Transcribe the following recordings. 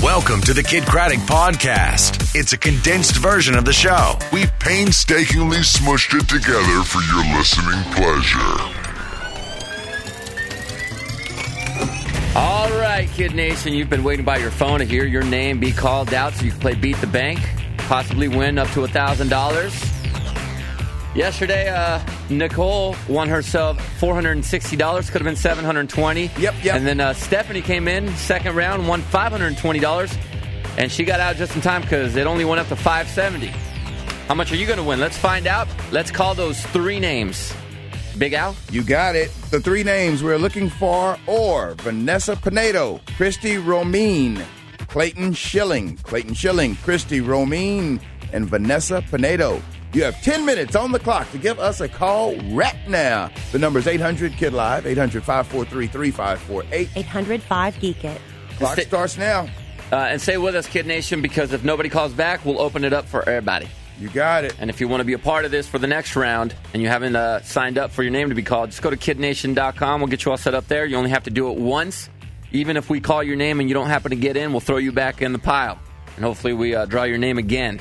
Welcome to the Kid Craddock Podcast. It's a condensed version of the show. We painstakingly smushed it together for your listening pleasure. All right, Kid Nation, you've been waiting by your phone to hear your name be called out so you can play Beat the Bank, possibly win up to $1,000. Yesterday, Nicole won herself $460. Could have been $720. Yep. And then Stephanie came in, second round, won $520. And she got out just in time because it only went up to $570. How much are you going to win? Let's find out. Let's call those three names. Big Al? You got it. The three names we're looking for are Vanessa Pinedo, Christy Romine, Clayton Schilling, Christy Romine, and Vanessa Pinedo. You have 10 minutes on the clock to give us a call right now. The number is 800-KID-LIVE, 800-543-3548. 800-5-GEEK-IT. Clock starts now. And stay with us, Kid Nation, because if nobody calls back, we'll open it up for everybody. You got it. And if you want to be a part of this for the next round and you haven't signed up for your name to be called, just go to kidnation.com. We'll get you all set up there. You only have to do it once. Even if we call your name and you don't happen to get in, we'll throw you back in the pile. And hopefully we draw your name again.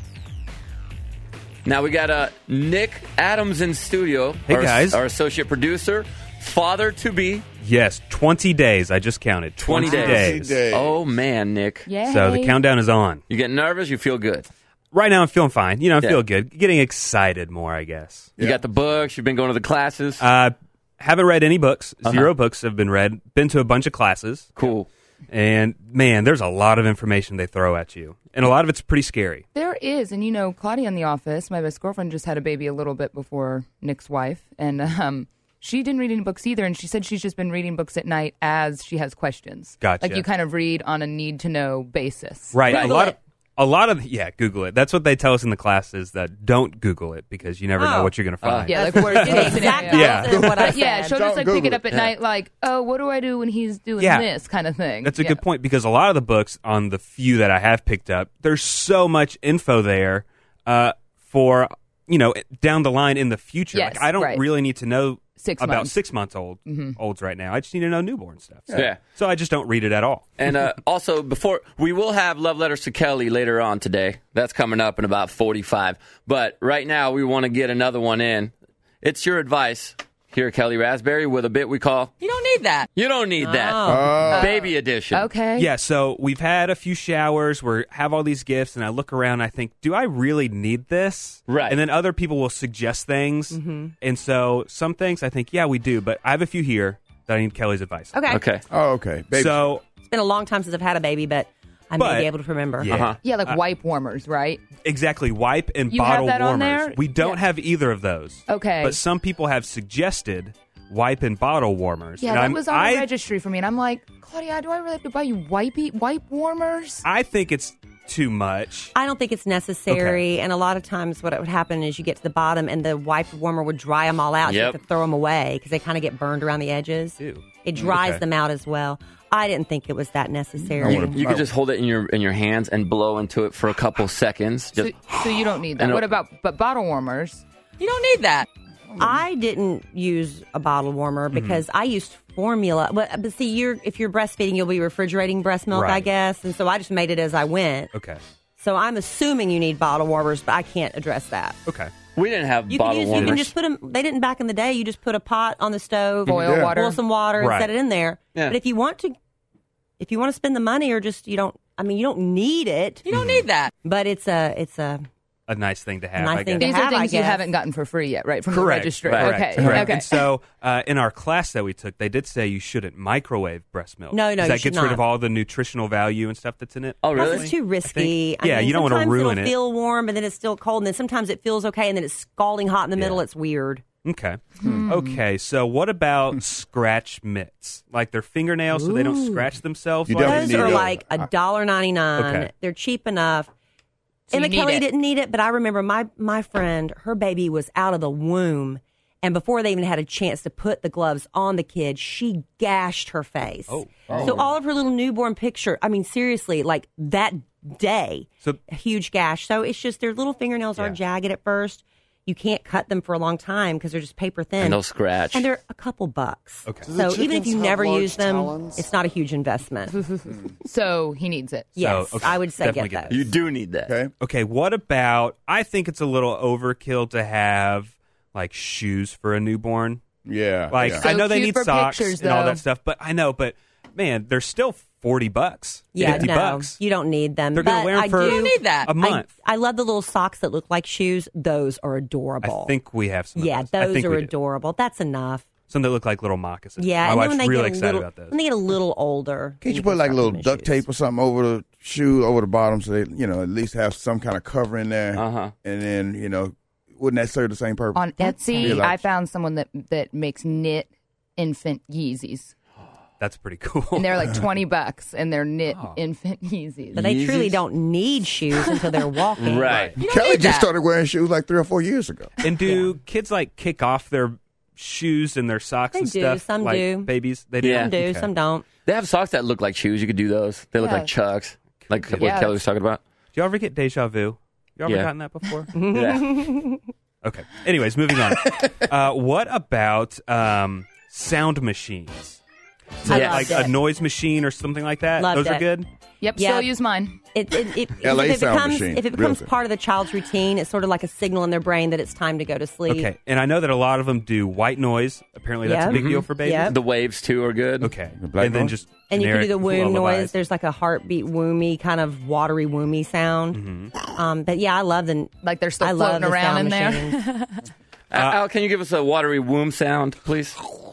Now we got Nick Adams in studio. Hey, guys. Our associate producer, father-to-be. Yes, 20 days. I just counted. 20 days. Oh, man, Nick. Yay. So the countdown is on. You getting nervous? You feel good? Right now I'm feeling fine. I Yeah. feel good. Getting excited more, I guess. You got the books. You've been going to the classes. Haven't read any books. Zero books have been read. Been to a bunch of classes. Cool. And, man, there's a lot of information they throw at you. And a lot of it's pretty scary. There is. And, Claudia in the office, my best girlfriend, just had a baby a little bit before Nick's wife. And she didn't read any books either. And she said she's just been reading books at night as she has questions. Gotcha. Like you kind of read on a need-to-know basis. Right. Google A lot of Google it. That's what they tell us in the classes, that don't Google it because you never know what you're going to find. Yeah, like worst case Exactly. scenario. What I said. Yeah, she'll just Don't pick it Google up at it. night like, oh, what do I do when he's doing this kind of thing. That's a good point, because a lot of the books, on the few that I have picked up, there's so much info there for, down the line in the future. Yes, like, I don't right. really need to know 6 about months. 6 months olds right now. I just need to know newborn stuff. So, Yeah. So I just don't read it at all. And also, we will have Love Letters to Kelly later on today. That's coming up in about 45. But right now, we want to get another one in. It's your advice here at Kelly Raspberry with a bit we call You don't need that. You Don't Need That. Baby edition. Okay. Yeah, so we've had a few showers. We have all these gifts, and I look around and I think, do I really need this? Right. And then other people will suggest things. And so some things I think, yeah, we do. But I have a few here that I need Kelly's advice on. Okay. Oh, okay. Baby. So, It's been a long time since I've had a baby, but I may be able to remember. yeah. Yeah, like wipe warmers, right? Exactly. Wipe and You have bottle that on warmers. there? We don't Yeah. have either of those. Okay. But some people have suggested wipe and bottle warmers. Yeah, And that was on the registry for me. And I'm like, Claudia, do I really have to buy you wipe warmers? I think it's too much. I don't think it's necessary, Okay. and a lot of times what would happen is you get to the bottom and the wipe warmer would dry them all out. You Yep. have to throw them away because they kind of get burned around the edges. Ew. It dries Okay. them out as well. I didn't think it was that necessary. You could just hold it in your hands and blow into it for a couple seconds. Just, So you don't need that. And What about bottle warmers? You don't need that. I didn't use a bottle warmer because I used formula. But see, if you're breastfeeding, you'll be refrigerating breast milk, I Right. guess. And so I just made it as I went. Okay. So I'm assuming you need bottle warmers, but I can't address that. Okay. we didn't have You bottle can warmers. You can just put them. They didn't back in the day. You just put a pot on the stove, Boil water. boil some water, and Right. set it in there. Yeah. But if you want to spend the money, or just you don't need it. You don't need that. But it's a A nice thing to have, Nice I thing guess. to These are have, I things you guess. haven't gotten for free yet, right? From the Correct. registry. Right. Okay. Correct. Okay. And so in our class that we took, they did say you shouldn't microwave breast milk. No, 'Cause you that should gets rid of not. all the nutritional value and stuff that's in it. Oh, Plus, really? it's too risky. Yeah, you don't wanna sometimes ruin it'll it. feel warm, and then it's still cold, and then sometimes it feels okay, and then it's scalding hot in the middle. Yeah. It's weird. Okay. Okay, so what about scratch mitts? Like their fingernails so they don't scratch themselves? You while definitely they're Those need are a- like $1.99. Okay. They're cheap enough. So Emma you need Kelly it. didn't need it, but I remember my friend, her baby was out of the womb, and before they even had a chance to put the gloves on the kid, she gashed her face. Oh. So all of her little newborn picture, I mean, seriously, like that day, So- a huge gash. So it's just their little fingernails are Yeah. jagged at first. You can't cut them for a long time because they're just paper thin. And they'll scratch. And they're a couple bucks. Okay. So even if you chickens never have large use them, talons? it's not a huge investment. So he needs it. Yes, okay, I would say definitely get get those. You do need that. Okay. Okay, what about? I think it's a little overkill to have like shoes for a newborn. Yeah. Like yeah. So I know they cute need for socks pictures, and all though. that stuff, but man, they're still $40. Yeah, $50. no, you don't need them. They're going But to wear them I for do, You don't need that. a month. I love the little socks that look like shoes. Those are adorable. I think we have some. Yeah, of those. I those think are we do. adorable. That's enough. Some that look like little moccasins. Yeah, my and then wife's when they really get a excited little, about those. when they get a little older, Can't you can put like a start little putting duct shoes. tape or something over the shoe, over the bottom, so they, at least have some kind of cover in there? Uh-huh. And then, wouldn't that serve the same purpose? On Etsy, Relax. I found someone that makes knit infant Yeezys. That's pretty cool. And they're like $20, and they're knit infant Yeezys. But they truly Yeezys? don't need shoes until they're walking. Right. Kelly need just that. started wearing shoes like 3 or 4 years ago. And do kids like kick off their shoes and their socks They and do. stuff? Some like do. Babies, they do. Yeah. Some do, Okay. some don't. They have socks that look like shoes. You could do those. They look Yeah. like Chucks. Like what Yeah. Kelly was talking about. Do you ever get deja vu? You ever Yeah. gotten that before? Yeah. Okay. Anyways, moving on. What about sound machines? I Yeah. loved Like a it. noise machine or something like that? Loved Those are it. good? Yep, Yeah. still use mine. LA if it sound becomes, machine. if it Real becomes good. part of the child's routine, it's sort of like a signal in their brain that it's time to go to sleep. Okay. And I know that a lot of them do white noise. Apparently that's Yeah. a big deal for babies. Yeah. The waves too are good. Okay. The black And then noise? just And you can do the generic womb lullabies. noise. There's like a heartbeat woomy, kind of watery woomy sound. Mm-hmm. But yeah, I love the. Like they're still I love floating the around in sound there. machines. Al, can you give us a watery womb sound, please?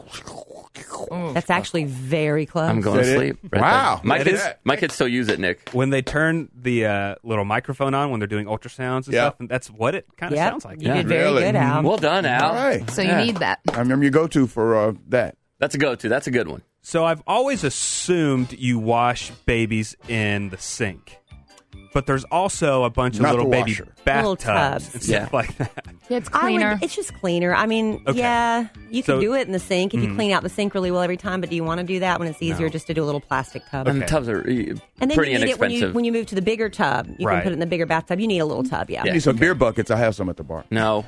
That's actually very close. I'm going Is to that sleep. it? Right Wow. there. That is- My kids still use it, Nick. When they turn the little microphone on when they're doing ultrasounds and Yeah. stuff, and that's what it kind of Yep. sounds like. You Yeah. did very Really? good, Al. Well done, Al. All right. So you Yeah. need that. I remember your go-to for that. That's a go-to. That's a good one. So I've always assumed you wash babies in the sink. But there's also a bunch of Not little the baby washer. Little bathtubs tubs. and stuff like that. Yeah, it's I cleaner. would, it's just cleaner. I mean, Okay. yeah, you So- can do it in the sink if you clean out the sink really well every time. But do you want to do that when it's easier No. just to do a little plastic tub? And the tubs are And then pretty you need it inexpensive. when you move to the bigger tub. You Right. can put it in the bigger bathtub. You need a little tub, yeah. You need some beer buckets. I have some at the bar. No.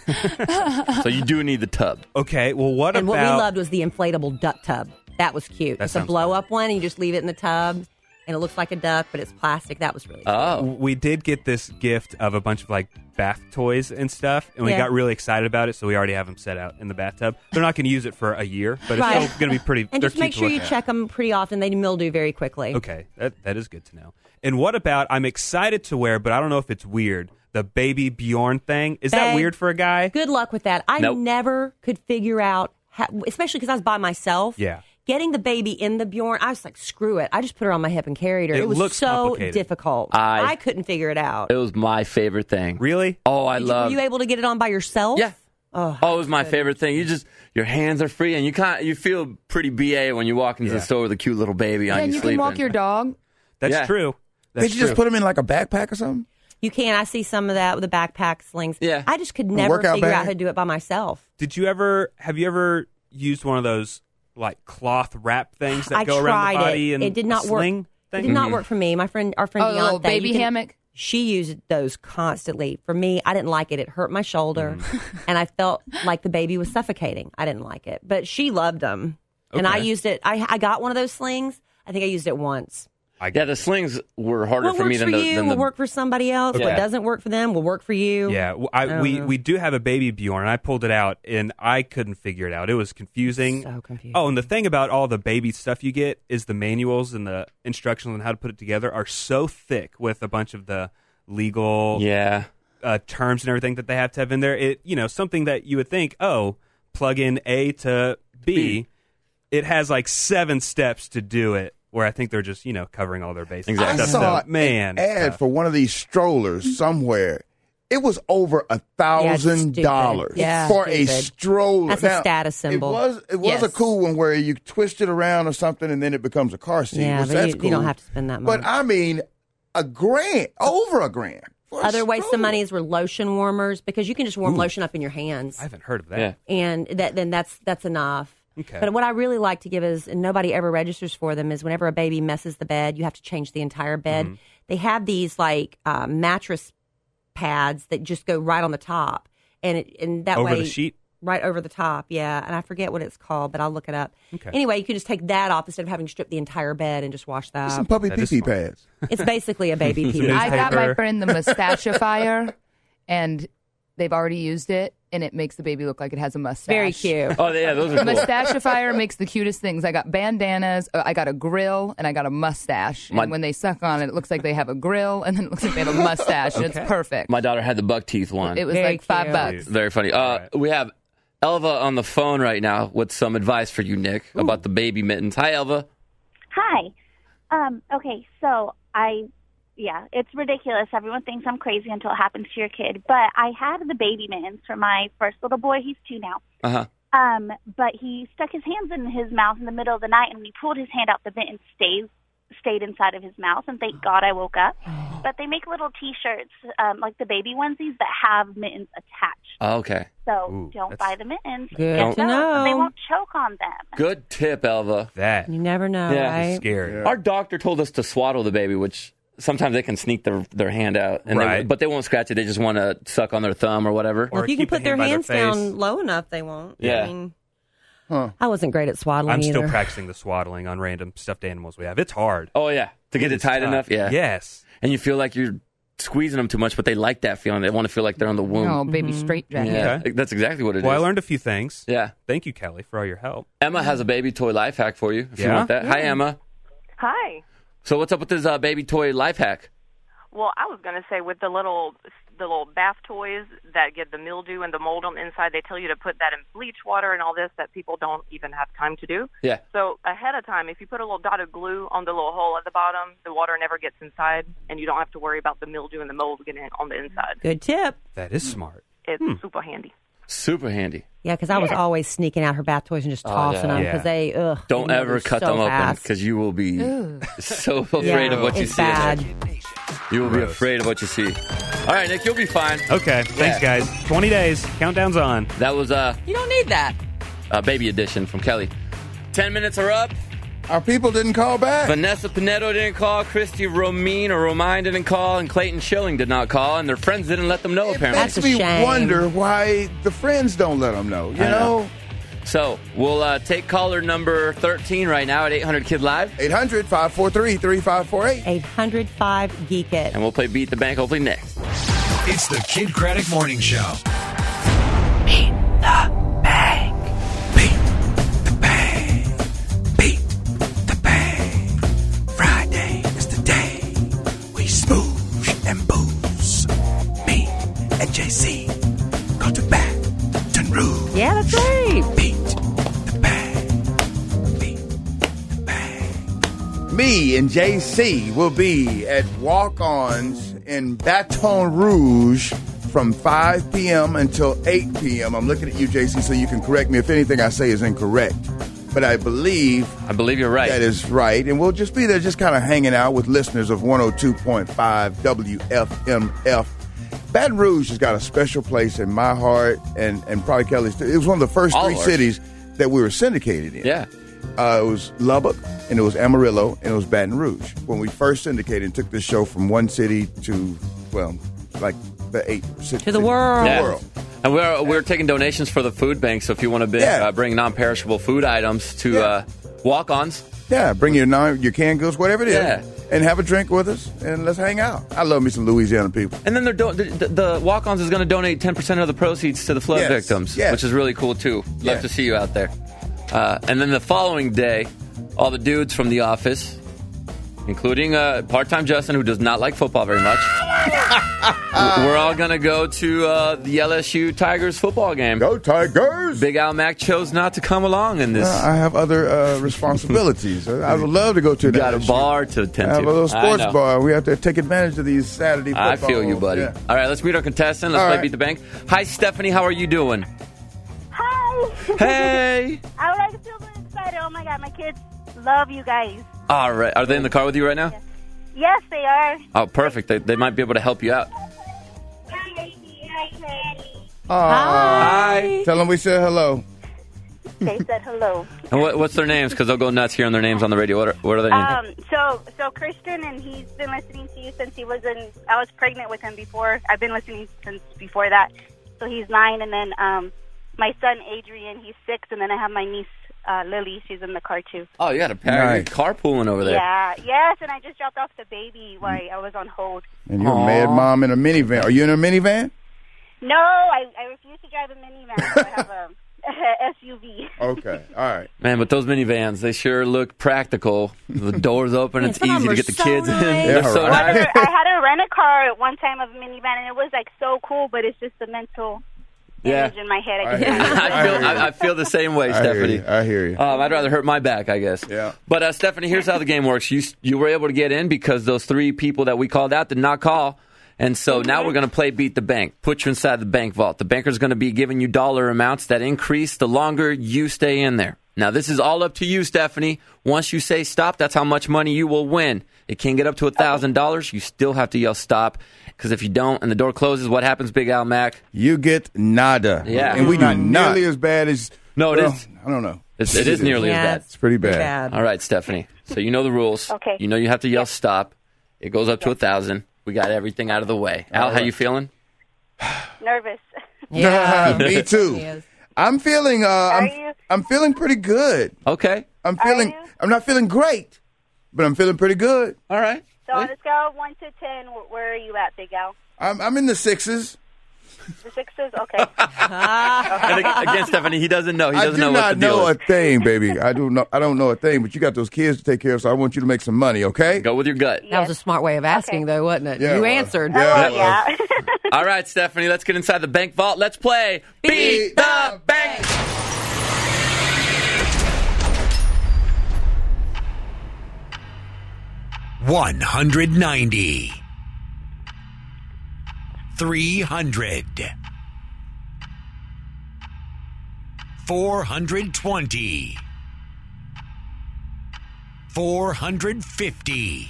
So you do need the tub. Okay, well, what And about... what we loved was the inflatable duck tub. That was cute. That It's a sounds blow up one, and you just leave it in the tub, and it looks like a duck, but it's plastic. That was really cool. Oh. We did get this gift of a bunch of like bath toys and stuff, and we Yeah. got really excited about it, so we already have them set out in the bathtub. They're not going to use it for a year, but Right. it's still going to be pretty. And they're just make cute to sure look you at. check them pretty often. They mildew very quickly. Okay, that is good to know. And what about? I'm excited to wear, but I don't know if it's weird. The baby Bjorn thing, is that Babe. weird for a guy? Good luck with that. I Nope. never could figure out, especially because I was by myself. Yeah. Getting the baby in the Bjorn, I was like, screw it. I just put her on my hip and carried her. It It was looks so complicated. difficult. I- I couldn't figure it out. It was my favorite thing. Really? Oh, I Were love. you able to get it on by yourself? Yeah. Oh, Oh, it was my favorite thing. Your hands are free, and you feel pretty BA when you walk into Yeah. the store with a cute little baby on Yeah, and you you sleeping. can walk your dog. That's Yeah. true. That's Did you just true. put them in like a backpack or something? You can. I see some of that with the backpack slings. Yeah. I just could never workout figure bag? out how to do it by myself. Have you ever used one of those like cloth wrap things that I go around the tried body it. and It did not a work. sling It thing? did not work for me. Our friend Oh, the little Deontay, baby you can- hammock. She used those constantly. For me, I didn't like it. It hurt my shoulder, and I felt like the baby was suffocating. I didn't like it, but she loved them, and I Okay. used it. I got one of those slings. I think I used it once. Yeah, the slings were harder What for me works for than the. you than will the work for somebody else. Okay. What doesn't work for them will work for you. Yeah, we do have a baby Bjorn, and I pulled it out, and I couldn't figure it out. It was confusing. So confusing. Oh, and the thing about all the baby stuff you get is the manuals and the instructions on how to put it together are so thick with a bunch of the legal Yeah. terms and everything that they have to have in there. It something that you would think, oh, plug in A to B. It has like 7 steps to do it. Where I think they're just covering all their bases. Exactly. I Stuff, saw so, man an ad stuff. for one of these strollers somewhere. It was over $1,000 Yeah, for a stupid. stroller. That's a status symbol. It was Yes. a cool one where you twist it around or something and then it becomes a car seat. Yeah, which but that's you cool. don't have to spend that much. But I mean, over $1,000. for a Other wastes of stroller. money is were lotion warmers because you can just warm lotion up in your hands. I haven't heard of that. Yeah. And that's enough. Okay. But what I really like to give is, and nobody ever registers for them, is whenever a baby messes the bed, you have to change the entire bed. They have these like mattress pads that just go right on the top, and that Over way the sheet? right over the top. Yeah, and I forget what it's called, but I'll look it up. Okay. Anyway, you can just take that off instead of having to strip the entire bed and just wash that. Some puppy That is pee-pee smart. pads. It's basically a baby pee. Newspaper. I got my friend the mustachifier, and they've already used it, and it makes the baby look like it has a mustache. Very cute. Oh, yeah, those are cool. Mustachifier makes the cutest things. I got bandanas, I got a grill, and I got a mustache. My- And when they suck on it, it looks like they have a grill, and then it looks like they have a mustache, and it's perfect. My daughter had the buck teeth one. It was Very like $5. cute. Very funny. right. We have Elva on the phone right now with some advice for you, Nick, about the baby mittens. Hi, Elva. Hi. Okay, so it's ridiculous. Everyone thinks I'm crazy until it happens to your kid. But I had the baby mittens for my first little boy. He's 2 now. Uh-huh. But he stuck his hands in his mouth in the middle of the night, and when he pulled his hand out, the mitten stayed inside of his mouth. And thank God I woke up. But they make little T-shirts, like the baby onesies, that have mittens attached. Oh, okay. So Ooh, don't that's- buy the mittens. Good Get to those, know. and they won't choke on them. Good tip, Elva. That You never know, Yeah. right? scary. Our doctor told us to swaddle the baby, which sometimes they can sneak their hand out, and Right. but they won't scratch it. They just want to suck on their thumb or whatever. Well, Or if you can keep the put their hand by their hands face. down low enough, they won't. Yeah. I mean, I wasn't great at swaddling I'm either. still practicing the swaddling on random stuffed animals we have. It's hard. Oh, yeah. To get it It's tight tough. enough? Yeah. Yes. And you feel like you're squeezing them too much, but they like that feeling. They want to feel like they're on the womb. Oh, baby straight jacket. Yeah, Okay. that's exactly what it is. Well, I learned a few things. Yeah. Thank you, Kelly, for all your help. Emma has a baby toy life hack for you, if you Yeah? want that. Hi, Emma. Hi. So what's up with this baby toy life hack? Well, I was going to say with the little bath toys that get the mildew and the mold on the inside, they tell you to put that in bleach water and all this that people don't even have time to do. Yeah. So ahead of time, if you put a little dot of glue on the little hole at the bottom, the water never gets inside, and you don't have to worry about the mildew and the mold getting on the inside. Good tip. That is smart. It's super handy. Super handy. Yeah, because I was always sneaking out her bath toys and just tossing them Yeah. because they Don't they ever move cut so them open fast. because you will be so afraid Yeah, of what you it's see. in there. bad. You will be Gross. afraid of what you see. All right, Nick, you'll be fine. Okay. Thanks, guys. 20 days. Countdown's on. That was You don't need that. a baby edition from Kelly. 10 minutes are up. Our people didn't call back. Vanessa Pinedo didn't call, Christy Romine didn't call, and Clayton Schilling did not call, and their friends didn't let them know, It apparently. makes That's a me shame. wonder why the friends don't let them know. You I know. know? So we'll take caller number 13 right now at 800 Kid Live, 800-543-3548. 805 Geek It. and we'll play Beat the Bank hopefully next. It's the Kid Craddock Morning Show. Friday is the day we smoosh and booze. Me and JC go to Baton Rouge. Yeah, that's right. Beat the bang. Beat the bang. Me and JC will be at Walk-Ons in Baton Rouge from 5 p.m. until 8 p.m. I'm looking at you, JC, so you can correct me if anything I say is incorrect. But I believe you're right. that is right. And we'll just be there just kind of hanging out with listeners of 102.5 WFMF. Baton Rouge has got a special place in my heart and probably Kelly's too. It was one of the first All three of ours. cities that we were syndicated in. Yeah. It was Lubbock, and it was Amarillo, and it was Baton Rouge. When we first syndicated and took this show from one city to, well, like the 8 cities. To the world. Yeah. The world. And we're taking donations for the food bank, so if you want to Yeah. bring non-perishable food items to Yeah. walk-ons, Yeah, bring your canned goods, whatever it is, Yeah. and have a drink with us, and let's hang out. I love me some Louisiana people. and then the walk-ons is going to donate 10% of the proceeds to the flood Yes. victims, Yes. which is really cool too. Love Yeah. to see you out there. And then the following day, all the dudes from the office, including part-time Justin, who does not like football very much, we're all going to go to the LSU Tigers football game. Go Tigers! Big Al Mack chose not to come along in this. I have other responsibilities. I would love to go to You got a LSU. bar to attend I to. have a little I sports know. bar. We have to take advantage of these Saturday football. I feel you, buddy. Yeah. All right, let's meet our contestant. Let's All play right. Beat the Bank. Hi, Stephanie. How are you doing? Hi. Hey. I would like to feel really excited. Oh, my God. My kids love you guys. All right. Are they in the car with you right now? Yes, they are. Oh, perfect. They might be able to help you out. Hi. Tell them we said hello. They said hello. And what's their names? Because they'll go nuts hearing their names on the radio. What are their names? So Christian, and he's been listening to you since he was I was pregnant with him before. I've been listening since before that. so he's 9, and then my son Adrian, he's 6, and then I have my niece Lily. She's in the car too. Oh, you got a pair carpooling over there. Yeah, yes, and I just dropped off the baby while I was on hold. And you're a mad mom in a minivan. Are you in a minivan? No, I refuse to drive a minivan. So I have a SUV. Okay, all right. Man, but those minivans, they sure look practical. The doors open, it's easy to get the kids in. They're so nice. I had to rent a car at one time of a minivan, and it was like so cool, but it's just the mental image in my head. I feel the same way, Stephanie. I hear you. I'd rather hurt my back, I guess. Yeah. But Stephanie, here's how the game works. You were able to get in because those 3 people that we called out did not call. And so now we're going to play Beat the Bank. Put you inside the bank vault. The banker's going to be giving you dollar amounts that increase the longer you stay in there. Now, this is all up to you, Stephanie. Once you say stop, that's how much money you will win. It can get up to $1,000. You still have to yell stop. Because if you don't and the door closes, what happens, Big Al Mac? You get nada. Yeah. And we do nearly as bad as... No, it is. I don't know. It is nearly as bad. It's pretty bad. All right, Stephanie. So you know the rules. Okay. You know you have to yell stop. It goes up to 1,000. We got everything out of the way. Al, how you feeling? Nervous. Yeah. Me too. I'm feeling I'm feeling pretty good. Okay. I'm not feeling great, but I'm feeling pretty good. All right. So on a scale of 1 to 10, where are you at, Big Al? I'm in the 6s. The 6s? Okay. And again, Stephanie, he doesn't know. He doesn't know what the I do not deal know is. a thing, baby. I don't know a thing, but you got those kids to take care of, so I want you to make some money, okay? Go with your gut. That was a smart way of asking, though, wasn't it? Yeah, You it was. answered. Yeah. All right, Stephanie, let's get inside the bank vault. Let's play Beat the Bank. $190. $300. $420. $450.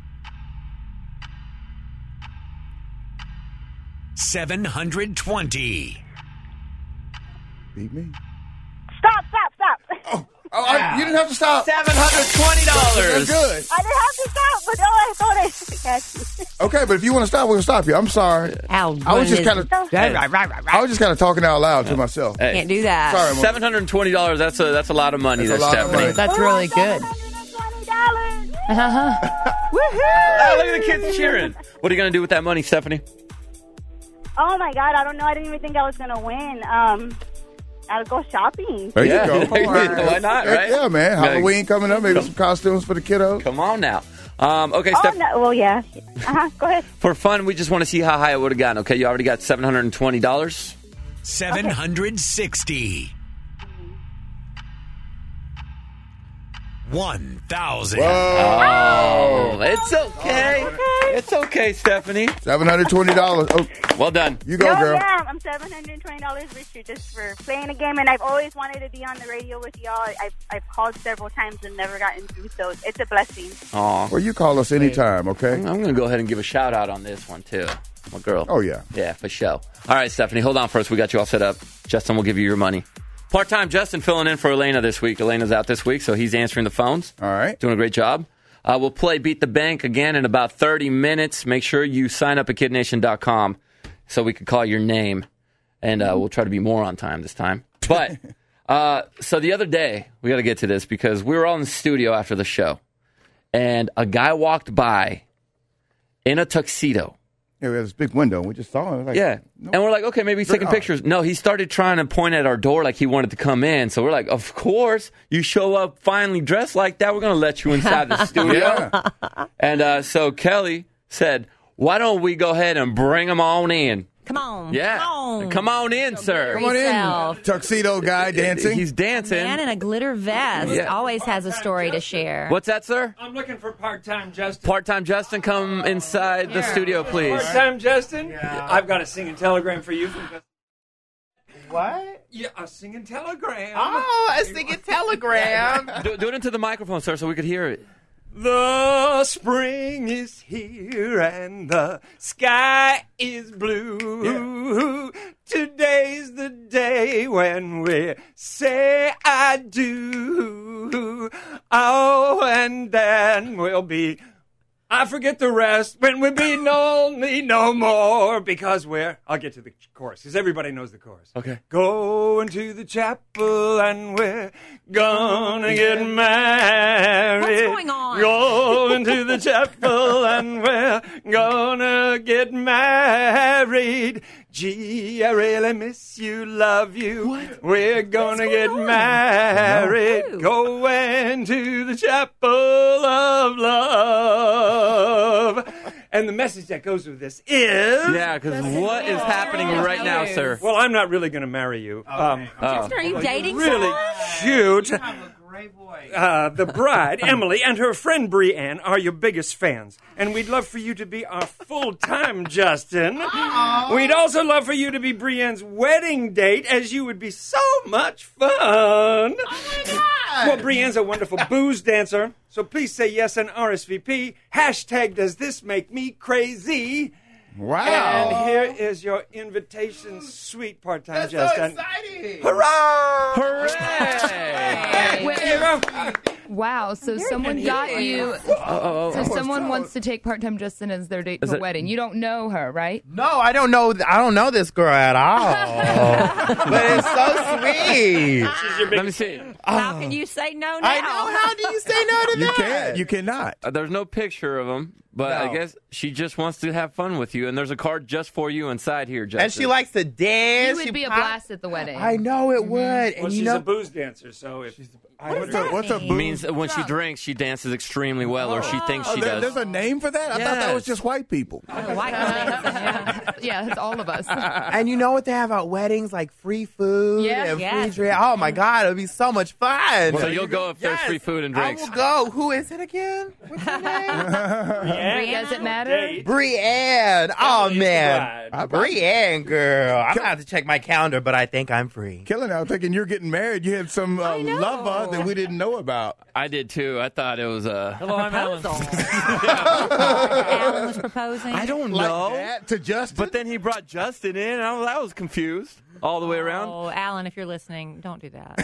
$720. Beat me. Stop. You didn't have to stop. $720. That's good. I didn't have to stop, but I thought I should catch you. Okay, but if you want to stop, we'll stop you. I'm sorry. I was just kind of talking out loud to myself. Hey. Can't do that. Sorry, $720. That's a lot of money, That's a lot of Stephanie. money. That's really good. $720. Oh, look at the kids cheering. What are you going to do with that money, Stephanie? Oh my God, I don't know. I didn't even think I was gonna win. I'll go shopping. There you go. Why not, right? Yeah, man. Halloween coming up. Maybe some costumes for the kiddos. Come on now. Okay, Oh, Steph. no. Well, yeah. Go ahead. For fun, we just want to see how high it would have gotten. Okay, you already got $720. $760. 1,000. Oh, it's okay. It's okay, Stephanie. $720. Oh, well done. You go, girl. Yeah, I'm $720 richer just for playing a game, and I've always wanted to be on the radio with y'all. I've called several times and never gotten through, so it's a blessing. Aw. Well, you call us anytime, okay? I'm going to go ahead and give a shout out on this one, too. My girl. Oh, yeah. Yeah, for sure. All right, Stephanie, hold on first. We got you all set up. Justin will give you your money. Part-time Justin filling in for Elena this week. Elena's out this week, so he's answering the phones. All right. Doing a great job. We'll play Beat the Bank again in about 30 minutes. Make sure you sign up at kidnation.com so we can call your name, and we'll try to be more on time this time. But, so the other day, we got to get to this because we were all in the studio after the show, and a guy walked by in a tuxedo. Yeah, we had this big window, and we just saw him. Like, Yeah. no. And we're like, okay, maybe he's taking pictures. No, he started trying to point at our door like he wanted to come in. So we're like, of course, you show up finally dressed like that. We're going to let you inside the studio. Yeah. And so Kelly said, why don't we go ahead and bring him on in? Come on. Yeah. Come on in, sir. Come on in, Yourself. tuxedo guy dancing. He's dancing. Man in a glitter vest Yeah. always has a story to share. What's that, sir? I'm looking for part-time Justin. Part-time Justin, come inside the studio, please. Part-time Justin? Yeah. I've got a singing telegram for you. What? Yeah, a singing telegram. Oh, a singing telegram. Do it into the microphone, sir, so we could hear it. The spring is here and the sky is blue. Yeah. Today's the day when we say I do. Oh, and then we'll be I forget the rest when we be lonely no more because I'll get to the chorus because everybody knows the chorus. Okay. Going to the chapel and we're gonna get married. What's going on? Going to the chapel and we're gonna get married. Gee, I really miss you, love you. What? We're gonna get married. No. Going to the chapel of love. And the message that goes with this is... Yeah, because what is happening right now, sir? Well, I'm not really going to marry you. Are you dating really someone? cute. The bride, Emily, and her friend Brianne are your biggest fans. And we'd love for you to be our full-time Justin. We'd also love for you to be Brianne's wedding date, as you would be so much fun. Oh, my God. Well, Brianne's a wonderful booze dancer, so please say yes and RSVP. Hashtag does this make me crazy? Wow. And here is your invitation, sweet part-time Justin. So exciting. Hurrah! Hooray! Wow, so someone got you. So someone wants to take part-time Justin as their date to the wedding. You don't know her, right? No, I don't know. I don't know this girl at all. But it's so sweet. Let me see. How can you say no now? I know. How do you say no to that? You cannot. There's no picture of him, but I guess she just wants to have fun with you, and there's a card just for you inside here, Justin. And she likes to dance. You would be a blast at the wedding. I know it would. And Well, she's a booze dancer, so if What's a booze? means when she drinks, she dances extremely well, or she thinks she does. There's a name for that? I thought that was just white people. Yeah, it's all of us. And you know what they have at weddings? Like free food and Yes. free drink. Oh, my God. It would be so much fun. So you'll go if there's free food and drinks. I will go. Who is it again? What's her name? Does it matter? Brianne. Oh, man. bride. Brianne, girl. I'm going to have to check my calendar, but I think I'm free. Killing out thinking you're getting married. You had some lover that we didn't know about. I did too. I thought it was Hello, I'm Alan. Alan was proposing. I don't Like know. that to Justin? But then he brought Justin in, and I was confused all the way around. Oh, Alan, if you're listening, don't do that.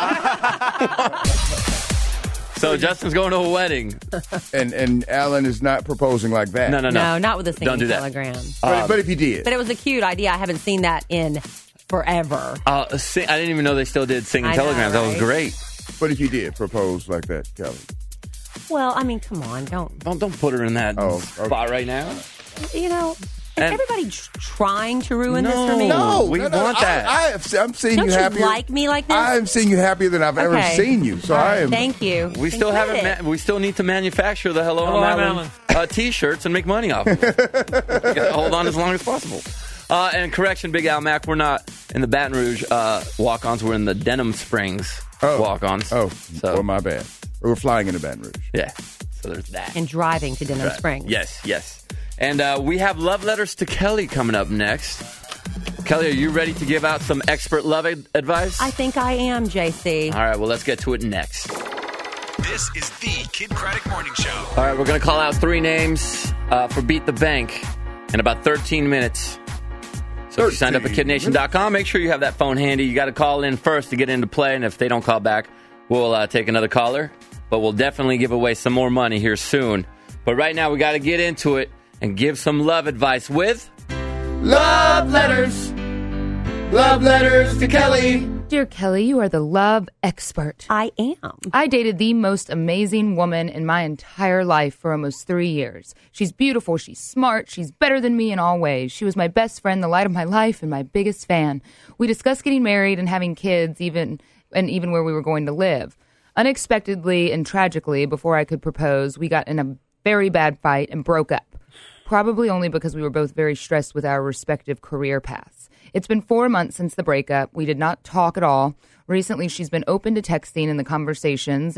So Justin's going to a wedding. And Alan is not proposing like that. No. No, not with a singing Don't do that. telegram. But if he did. But it was a cute idea. I haven't seen that in forever. I didn't even know they still did singing I know, telegrams. That was right? great. But if you did propose like that, Kelly. Well, I mean, come on, don't. Don't put her in that spot right now. You know, is And- everybody trying to ruin this for me? No, We want that. I'm seeing Don't you you happier. like me like this? I'm seeing you happier than I've ever Okay. seen you. So All I right, am. Thank you. We still Then haven't. quit it. We still need to manufacture the Hello, Hello, I'm I'm Alan T-shirts and make money off of them. We gotta hold on as long as possible. And correction, Big Al Mac, we're not in the Baton Rouge walk-ons. We're in the Denham Springs walk-ons. Oh, so well, my bad. We were flying into Baton Rouge. yeah. So there's that. And driving to Denham Springs. Yes. And we have love letters to Kelly coming up next. Kelly, are you ready to give out some expert love advice? I think I am, JC. All right, well, let's get to it next. This is the Kid Craddock Morning Show. All right, we're going to call out 3 names for Beat the Bank in about 13 minutes. So if you signed up at KidNation.com, make sure you have that phone handy. You got to call in first to get into play, and if they don't call back, we'll take another caller. But we'll definitely give away some more money here soon. But right now, we got to get into it and give some love advice with Love Letters. Love Letters to Kelly. Dear Kelly, you are the love expert. I am. I dated the most amazing woman in my entire life for almost 3 years. She's beautiful, she's smart, she's better than me in all ways. She was my best friend, the light of my life, and my biggest fan. We discussed getting married and having kids, even where we were going to live. Unexpectedly and tragically, before I could propose, we got in a very bad fight and broke up. Probably only because we were both very stressed with our respective career paths. It's been 4 months since the breakup. We did not talk at all. Recently, she's been open to texting, and the conversations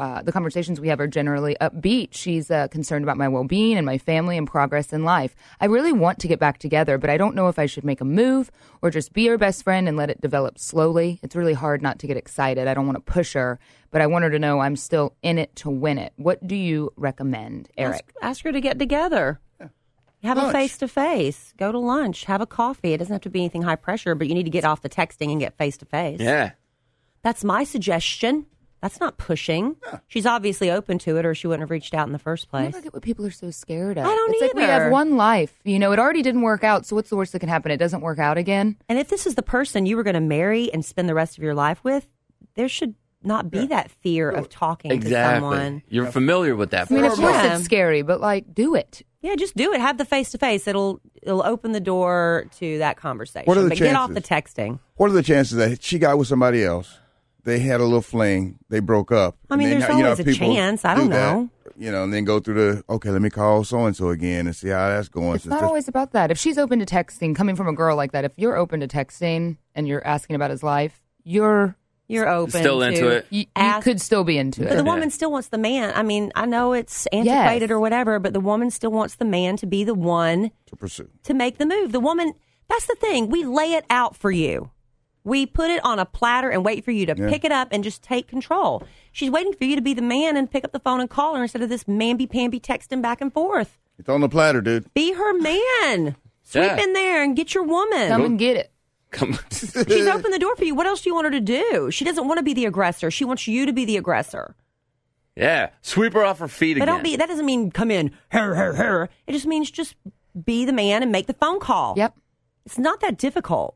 we have are generally upbeat. She's concerned about my well-being and my family and progress in life. I really want to get back together, but I don't know if I should make a move or just be her best friend and let it develop slowly. It's really hard not to get excited. I don't want to push her, but I want her to know I'm still in it to win it. What do you recommend, Eric? Ask her to get together. Have Lunch. a face-to-face. Go to lunch. Have a coffee. It doesn't have to be anything high pressure, but you need to get off the texting and get face-to-face. Yeah. That's my suggestion. That's not pushing. She's obviously open to it, or she wouldn't have reached out in the first I place. never get what people are so scared of. I don't it's like we either. have one life. You know, it already didn't work out, so what's the worst that can happen? It doesn't work out again. And if this is the person you were going to marry and spend the rest of your life with, there should not be that fear of talking to someone. You're familiar with that I mean, of person. course it's scary, but like, do it. Yeah, just do it. Have the face-to-face. It'll open the door to that conversation. What are the but get off the chances? texting. What are the chances that she got with somebody else? They had a little fling. They broke up. I mean, and there's then, always a people chance. I do don't that, know. And then go through okay, let me call so-and-so again and see how that's going. It's not always about that. If she's open to texting, coming from a girl like that, if you're open to texting and you're asking about his life, you're open Still into it. You could still be into it. But the woman still wants the man. I mean, I know it's antiquated or whatever, but the woman still wants the man to be the one to pursue, to make the move. The woman, that's the thing. We lay it out for you. We put it on a platter and wait for you to pick it up and just take control. She's waiting for you to be the man and pick up the phone and call her instead of this mamby-pamby texting back and forth. It's on the platter, dude. Be her man. Sweep in there and get your woman. Come and get it. She's opened the door for you. What else do you want her to do? She doesn't want to be the aggressor. She wants you to be the aggressor. Yeah, sweep her off her feet But again. that doesn't mean come in, her. It just means just be the man and make the phone call. Yep. It's not that difficult.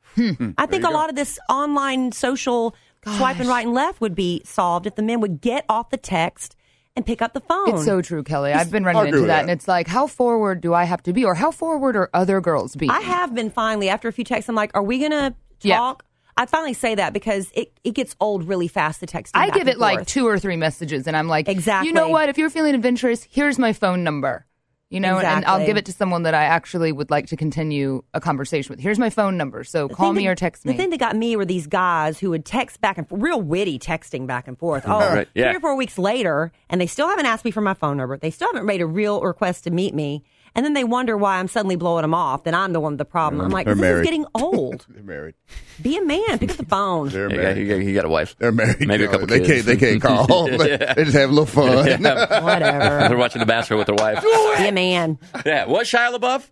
I think a lot of this online social swiping right and left would be solved if the men would get off the text and pick up the phone. It's so true, Kelly. I've been running into that, and it's like, how forward do I have to be, or how forward are other girls being? I have been finally, after a few texts, I'm like, are we going to talk? I finally say that because it gets old really fast, the texting. I back give and it like forth. 2 or 3 messages, and I'm like, Exactly. you know what? If you're feeling adventurous, here's my phone number. And I'll Exactly. give it to someone that I actually would like to continue a conversation with. Here's my phone number, so call me or text me. The thing that got me were these guys who would text back and forth, real witty texting back and forth. Oh, Right, yeah. 3 or 4 weeks later, and they still haven't asked me for my phone number. They still haven't made a real request to meet me. And then they wonder why I'm suddenly blowing them off, that I'm the one with the problem. I'm like, They're this married. is getting old. They're married. Be a man. Pick up the phone. They're Yeah, married. he got a wife. They're married. Maybe a couple they kids. They can't call. They just have a little fun. Whatever. They're watching The Bachelor with their wife. Be a man. Yeah, what, Shia LaBeouf?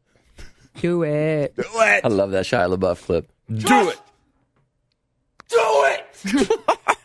Do it. I love that Shia LaBeouf clip. Do it. Do it.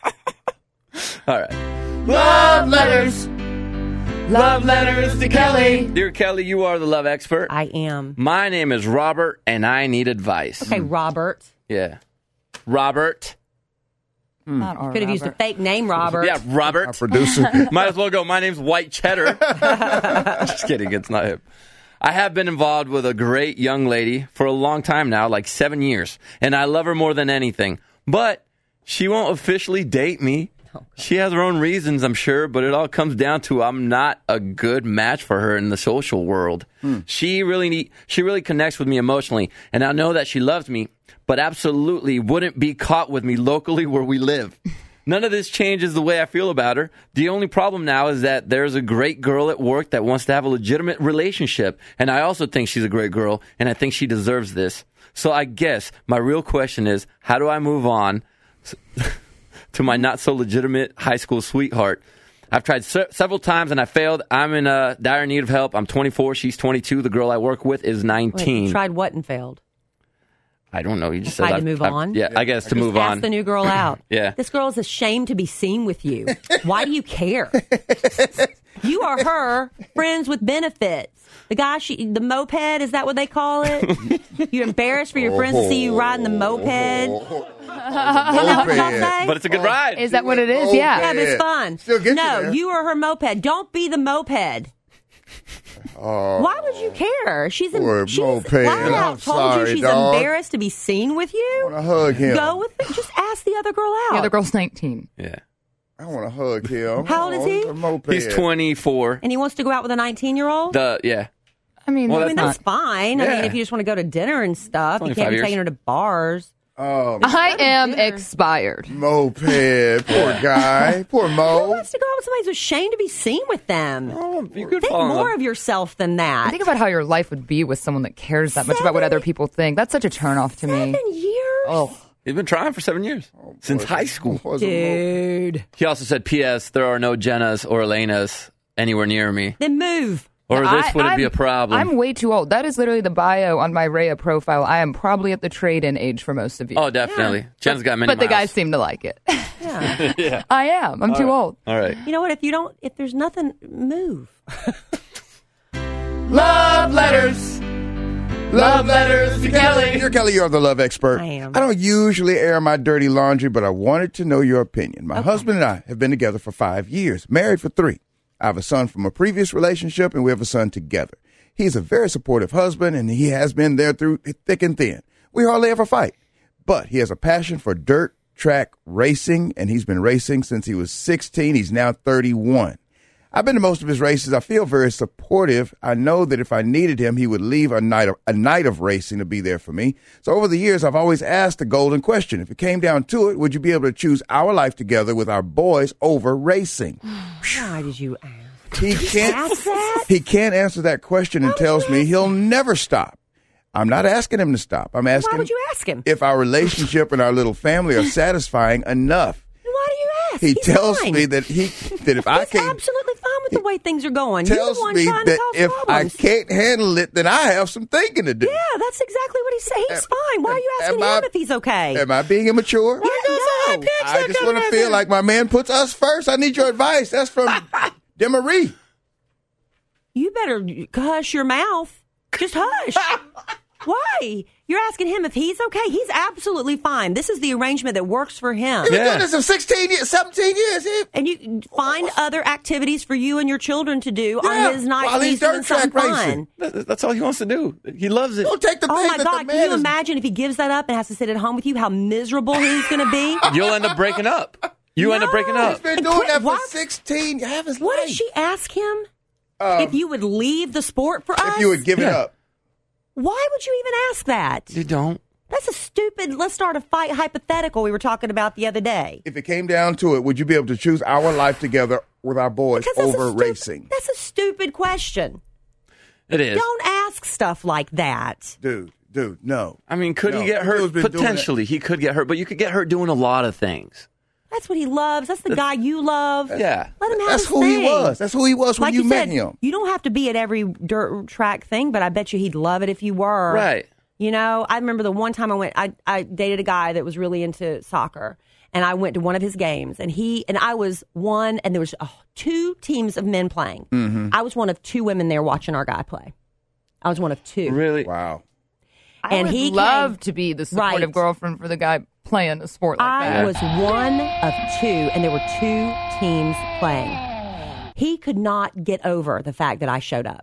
All right. Love letters. Love letters to Kelly. Dear Kelly, you are the love expert. I am. My name is Robert, and I need advice. Okay, Robert. Yeah. Robert. Not our Could have used a Robert. fake name, Robert. Yeah, Robert. Our producer. Might as well go. My name's White Cheddar. Just kidding. It's not him. I have been involved with a great young lady for a long time now, like 7 years, and I love her more than anything. But she won't officially date me. She has her own reasons, I'm sure, but it all comes down to I'm not a good match for her in the social world. She really connects with me emotionally, and I know that she loves me, but absolutely wouldn't be caught with me locally where we live. None of this changes the way I feel about her. The only problem now is that there's a great girl at work that wants to have a legitimate relationship, and I also think she's a great girl, and I think she deserves this. So I guess my real question is, how do I move on to my not-so-legitimate high school sweetheart? I've tried several times, and I failed. I'm in dire need of help. I'm 24. She's 22. The girl I work with is 19. Wait, you tried what and failed? I don't know. You just said Tried to move on? Yeah, I guess to move on. Ask the new girl out. Yeah. This girl is ashamed to be seen with you. Why do you care? You are her friends with benefits. The guy, the moped, is that what they call it? You're embarrassed for your friends to see you riding the moped? Isn't that what y'all say? But it's a good ride. Is that what it is? Yeah. Yeah, but it's fun. Still get you No, there. you are her moped. Don't be the moped. Why would you care? She's Poor moped. flat I'm out told sorry, you she's dog. embarrassed to be seen with you. I want to hug him. Go with it. Just ask the other girl out. The other girl's 19. Yeah. I want to hug him. How old is he? A moped. He's 24. And he wants to go out with a 19-year-old? Yeah. I mean, Well, that's fine. I Yeah. mean, if you just want to go to dinner and stuff, you 25 can't be years. taking her to bars. Oh, I am expired. moped. Poor guy. Poor Who Mo. wants to go out with somebody who's ashamed to be seen with them? You could Think fall in more love. of yourself than that. Think about how your life would be with someone that cares that much about what other people think. That's such a turnoff to me. 7 years? Oh, He's been trying for 7 years. Since high school. Dude. He also said, P.S., there are no Jennas or Elenas anywhere near me. Then move. Or this wouldn't be a problem. I'm way too old. That is literally the bio on my Rhea profile. I am probably at the trade-in age for most of you. Oh, definitely. Jen's got many But the miles. guys seem to like it. Yeah. am. Yeah. I am. I'm too old. All right. You know what? If there's nothing, move. Love letters. Love letters to Kelly. Dear Kelly, you're the love expert. I am. I don't usually air my dirty laundry, but I wanted to know your opinion. My husband and I have been together for 5 years, married for 3. I have a son from a previous relationship, and we have a son together. He's a very supportive husband, and he has been there through thick and thin. We hardly ever fight, but he has a passion for dirt track racing, and he's been racing since he was 16. He's now 31. I've been to most of his races. I feel very supportive. I know that if I needed him, he would leave a night of racing to be there for me. So over the years, I've always asked the golden question. If it came down to it, would you be able to choose our life together with our boys over racing? Why did you ask? He can't. Ask that? He can't answer that question and tells me he'll never stop. I'm not asking him to stop. I'm asking. Why would you ask him? If our relationship and our little family are satisfying enough. Why do you ask? He He's tells fine. me that if I He's can't. absolutely fine with the way things are going. You're Tells the one me trying that to cause if problems. I can't handle it, then I have some thinking to do. Yeah, that's exactly what he said. He's fine. Why are you asking am him if he's okay? Am I being immature? No. I just want to feel like my man puts us first. I need your advice. That's from Demarie. You better hush your mouth. Just hush. Why? You're asking him if he's okay. He's absolutely fine. This is the arrangement that works for him. He's been doing this for 16 years, 17 years. And you find other activities for you and your children to do on his night. while he's dirt track racing. That's all he wants to do. He loves it. Don't take the Oh thing my that God! the Can man you is. imagine if he gives that up and has to sit at home with you? How miserable he's going to be. You'll end up breaking up. You end up breaking He's up. been doing that for 16 years. What did she ask him? If you would leave the sport for us? If you would give it up. Why would you even ask that? You don't. That's a stupid, let's start a fight hypothetical we were talking about the other day. If it came down to it, would you be able to choose our life together with our boys over racing? That's a stupid question. It is. Don't ask stuff like that. Dude, no. I mean, could No, he get Bill's hurt? been doing Potentially, he could get hurt, but you could get hurt doing a lot of things. That's what he loves. That's the guy you love. Yeah. Let him have That's his who thing. he was. That's who he was when Like you met said, him. You don't have to be at every dirt track thing, but I bet you he'd love it if you were. Right. You know, I remember the one time I dated a guy that was really into soccer, and I went to one of his games, and I was one, and there was 2 teams of men playing. Mm-hmm. I was one of 2 women there watching our guy play. I was one of 2. Really? Wow. I would he love came- to be the supportive Right. girlfriend for the guy playing a sport like I that. was one of 2, and there were 2 teams playing. He could not get over the fact that I showed up.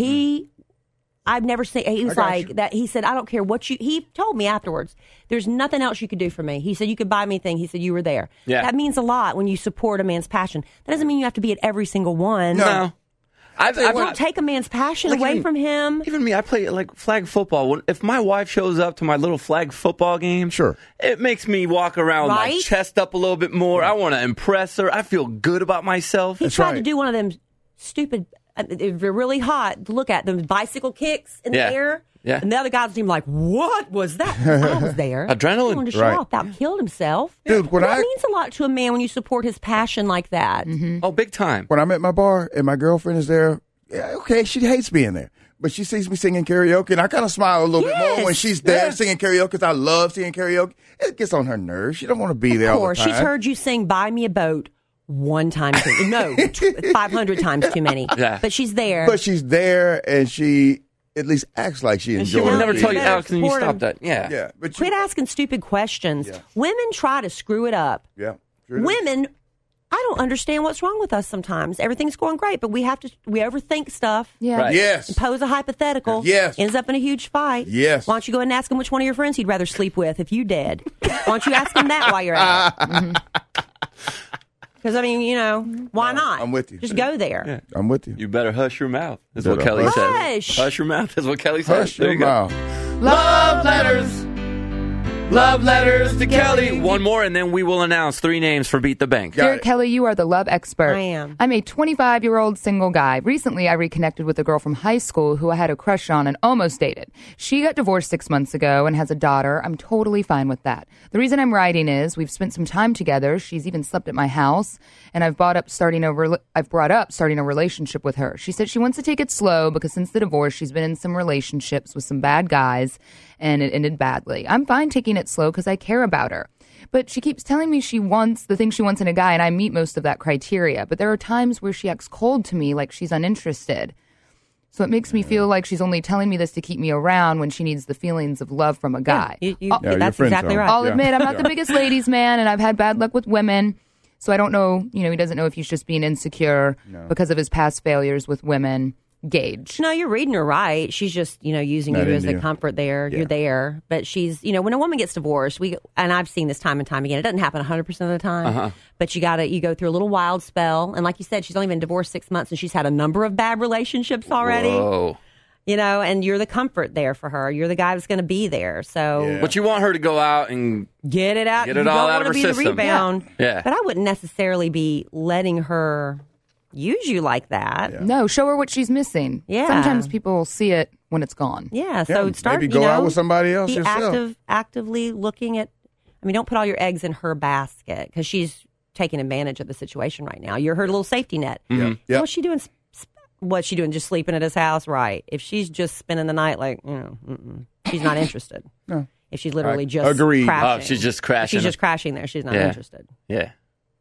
I've never seen, he was like that. He said, I don't care what he told me afterwards, there's nothing else you could do for me. He said, you could buy me a thing. He said, you were there. Yeah. That means a lot when you support a man's passion. That doesn't mean you have to be at every single one. No. Don't take a man's passion away from him. Even me, I play like flag football. If my wife shows up to my little flag football game, sure, it makes me walk around with my Right? chest up a little bit more. I want to impress her. I feel good about myself. He tried to do one of them stupid, they're really hot to look at, them bicycle kicks in Yeah. the air. Yeah. And the other guys seemed like, what was that? I was there. Adrenaline. He wanted to show Right. off that killed himself. Dude, when that I- means a lot to a man when you support his passion like that. Oh, big time. When I'm at my bar and my girlfriend is there, yeah, okay, she hates being there. But she sees me singing karaoke, and I kind of smile a little bit more when she's there singing karaoke, because I love singing karaoke. It gets on her nerves. She don't want to be there Of all the course, time. she's heard you sing Buy Me a Boat one time. No, 500 times too many. Yeah. But she's there. But she's there, and she at least acts like she And enjoys she would never it. tell you, better Alex, and you support stop him. that. Yeah. Yeah, but Quit asking stupid questions. Yeah. Women try to screw it up. yeah, sure does. Women, I don't understand what's wrong with us sometimes. Everything's going great, but we overthink stuff. Yeah. Right. Yes. Pose a hypothetical. Yes. Ends up in a huge fight. Yes. Why don't you go and ask him which one of your friends he'd rather sleep with if you did? Why don't you ask him that while you're at it? Because, I mean, why not? I'm with you. Just go there. I'm with you. You better hush your mouth. That's Better what Kelly hush. says. Hush. Hush your mouth. That's what Kelly says. Hush There your you go. mouth. Love letters. Love letters to Kelly. One more, and then we will announce 3 names for Beat the Bank. Dear Kelly, you are the love expert. I am. I'm a 25-year-old single guy. Recently, I reconnected with a girl from high school who I had a crush on and almost dated. She got divorced 6 months ago and has a daughter. I'm totally fine with that. The reason I'm writing is we've spent some time together. She's even slept at my house, and I've brought up starting a relationship with her. She said she wants to take it slow because since the divorce, she's been in some relationships with some bad guys, and it ended badly. I'm fine taking it slow because I care about her. But she keeps telling me she wants the thing she wants in a guy, and I meet most of that criteria. But there are times where she acts cold to me, like she's uninterested. So it makes me feel like she's only telling me this to keep me around when she needs the feelings of love from a guy. That's exactly right. I'll admit, I'm not the biggest ladies' man, and I've had bad luck with women. So I don't know, he doesn't know if he's just being insecure because of his past failures with women. Gauge. No, you're reading her right. She's just, using you as the comfort there. Yeah. You're there. But she's, when a woman gets divorced, and I've seen this time and time again, it doesn't happen 100% of the time, but you go through a little wild spell. And like you said, she's only been divorced 6 months and she's had a number of bad relationships already. Whoa. And you're the comfort there for her. You're the guy that's going to be there. So, But you want her to go out and get it out. Get it all out of her system. You don't want to be the rebound. Yeah. But I wouldn't necessarily be letting her use you like that. Yeah. No, show her what she's missing. Yeah. Sometimes people see it when it's gone. Yeah. So start, maybe go out with somebody else yourself. Actively looking at, don't put all your eggs in her basket because she's taking advantage of the situation right now. You're her little safety net. Mm-hmm. Yep. What's she doing? What's she doing? Just sleeping at his house? Right. If she's just spending the night, she's not interested. No. If she's literally just agreed. crashing. Oh, she's just crashing. She's just crashing there. She's not interested. Yeah.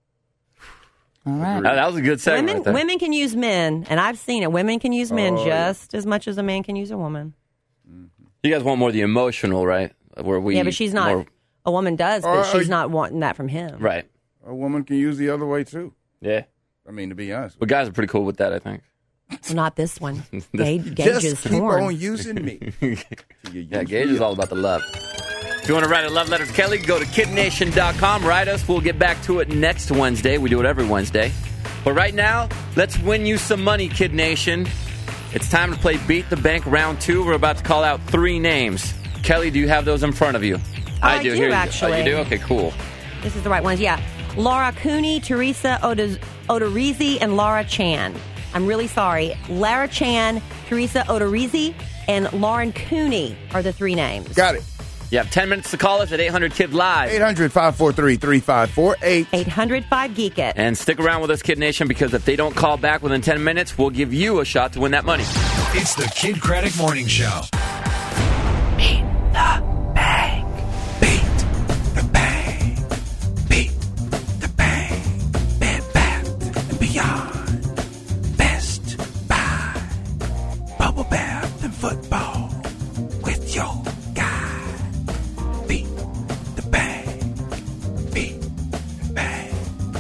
All right. That was a good segment. Women can use men, and I've seen it. Women can use men just as much as a man can use a woman. You guys want more the emotional, right? But she's not. A woman does, but she's not wanting that from him. Right. A woman can use the other way, too. Yeah. To be honest. But guys are pretty cool with that, I think. Well, not this one. Gage just is keep torn. on using me. Yeah, Gage is all about the love. If you want to write a love letter to Kelly, go to kidnation.com. Write us. We'll get back to it next Wednesday. We do it every Wednesday. But right now, let's win you some money, Kid Nation. It's time to play Beat the Bank Round 2. We're about to call out 3 names. Kelly, do you have those in front of you? I do, actually. Oh, you do? Okay, cool. This is the right ones, yeah. Laura Cooney, Teresa Odorizzi, and Laura Chan. I'm really sorry. Lara Chan, Teresa Odorizzi, and Lauren Cooney are the 3 names. Got it. You have 10 minutes to call us at 800-KID-LIVE. 800-543-3548. 800-5GEEK-IT. And stick around with us, Kid Nation, because if they don't call back within 10 minutes, we'll give you a shot to win that money. It's the Kid Craddock Morning Show. Beat the bank. Beat the bank. Beat the bank. Bed Bath and Beyond. Best Buy. Bubble bath and football with your guy. Beat the bank. Beat the bank.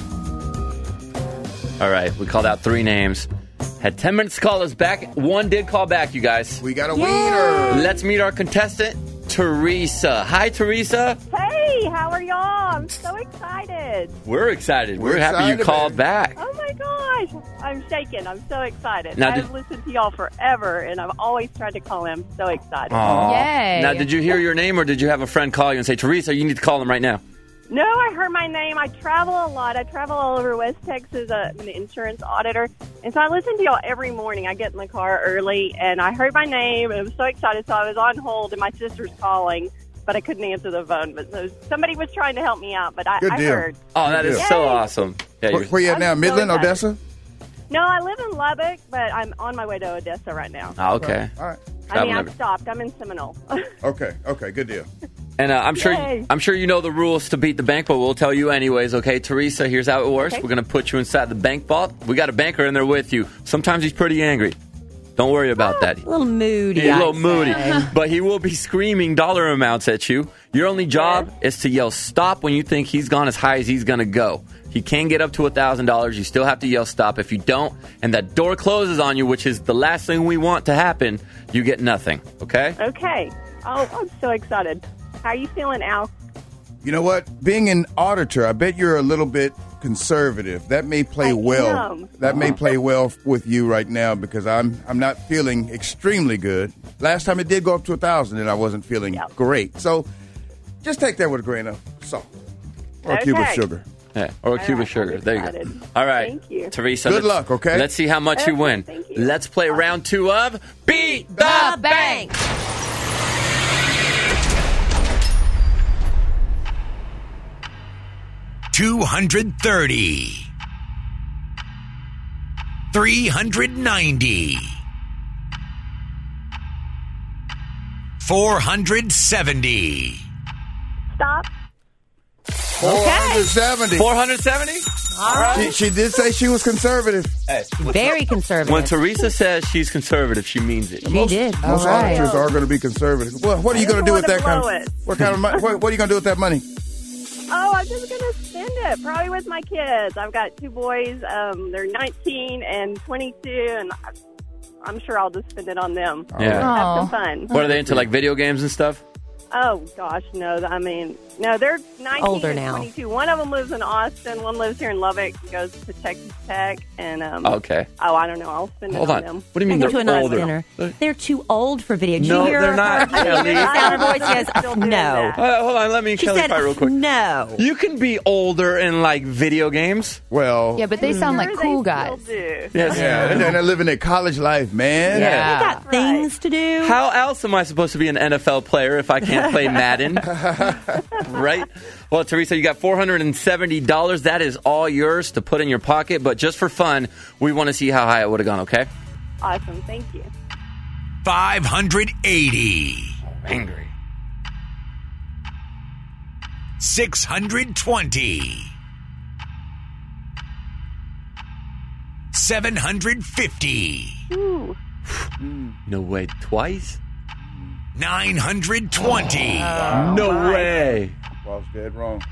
All right, we called out 3 names. Had 10 minutes to call us back. 1 did call back, you guys. We got a wiener. Let's meet our contestant, Teresa. Hi, Teresa. Hey, how are y'all? I'm so excited. We're excited. We're happy you called back. Oh, my gosh. I'm shaking. I'm so excited. Now, I've listened to y'all forever, and I've always tried to call him. I'm so excited. Aww. Yay. Now, did you hear your name, or did you have a friend call you and say, Teresa, you need to call him right now? No, I heard my name. I travel a lot. I travel all over West Texas. I'm an insurance auditor. And so I listen to y'all every morning. I get in the car early, and I heard my name, and I was so excited. So I was on hold, and my sister's calling, but I couldn't answer the phone. But so somebody was trying to help me out, but I heard. Oh, that is so awesome. Yeah, where you at now? Midland, excited. Odessa? No, I live in Lubbock, but I'm on my way to Odessa right now. Oh, okay. All right. I'm stopped. I'm in Seminole. Okay, good deal. And I'm Yay. sure you know the rules to beat the bank, but we'll tell you anyways. Okay, Teresa, here's how it works. Okay. We're going to put you inside the bank vault. We got a banker in there with you. Sometimes he's pretty angry. Don't worry about that. A little moody. He's a little I'd moody, say. but he will be screaming dollar amounts at you. Your only job is to yell stop when you think he's gone as high as he's going to go. He can get up to $1,000. You still have to yell stop. If you don't, and that door closes on you, which is the last thing we want to happen, you get nothing. Okay? Okay. Oh, I'm so excited. How are you feeling, Al? You know what? Being an auditor, I bet you're a little bit conservative. That may play well. am. That may play well with you right now because I'm not feeling extremely good. Last time it did go up to 1,000, and I wasn't feeling great. So just take that with a grain of salt or a cube of sugar. Yeah, or a cube of sugar. There you go. All right. Thank you. Teresa. Good luck, okay? Let's see how much you Okay, win. thank you. Let's play round 2 of Beat the Bank. $230. $390. $470. Stop. 470. 470? All right. She did say she was conservative. Very conservative. When Teresa says she's conservative, she means it. She did. Most auditors are going to be conservative. Well, what are you going to do with that kind blow it. of? What kind of money? What are you going to do with that money? Oh, I'm just going to spend it, probably with my kids. I've got 2 boys. They're 19 and 22, and I'm sure I'll just spend it on them. Yeah. Have some fun. What are they into, like video games and stuff? Oh, gosh, no. I mean, no, they're 19 Older and now. 22. One of them lives in Austin. One lives here in Lubbock. Goes to Texas Tech. And, Okay. oh, I don't know. I'll spend Hold it on on. them. What do you mean Take them to a they're nice older? dinner. They're too old for video. Did No, you hear they're her? not, Kelly. Sound her voice says, no. Hold on, let me She Kelly said, fight real quick. no. You can be older in like video games. Well, Yeah, but they sound like cool guys. Yes. yeah, and they're living their college life, man. Yeah. They got things to do. How else am I supposed to be an NFL player if I can't play Madden? Right? Well, Teresa, you got $470. That is all yours to put in your pocket. But just for fun, we want to see how high it would have gone, okay? Awesome. Thank you. 580. Angry. 620. 750. Ooh. No way. Twice? 920. No way. I was dead wrong.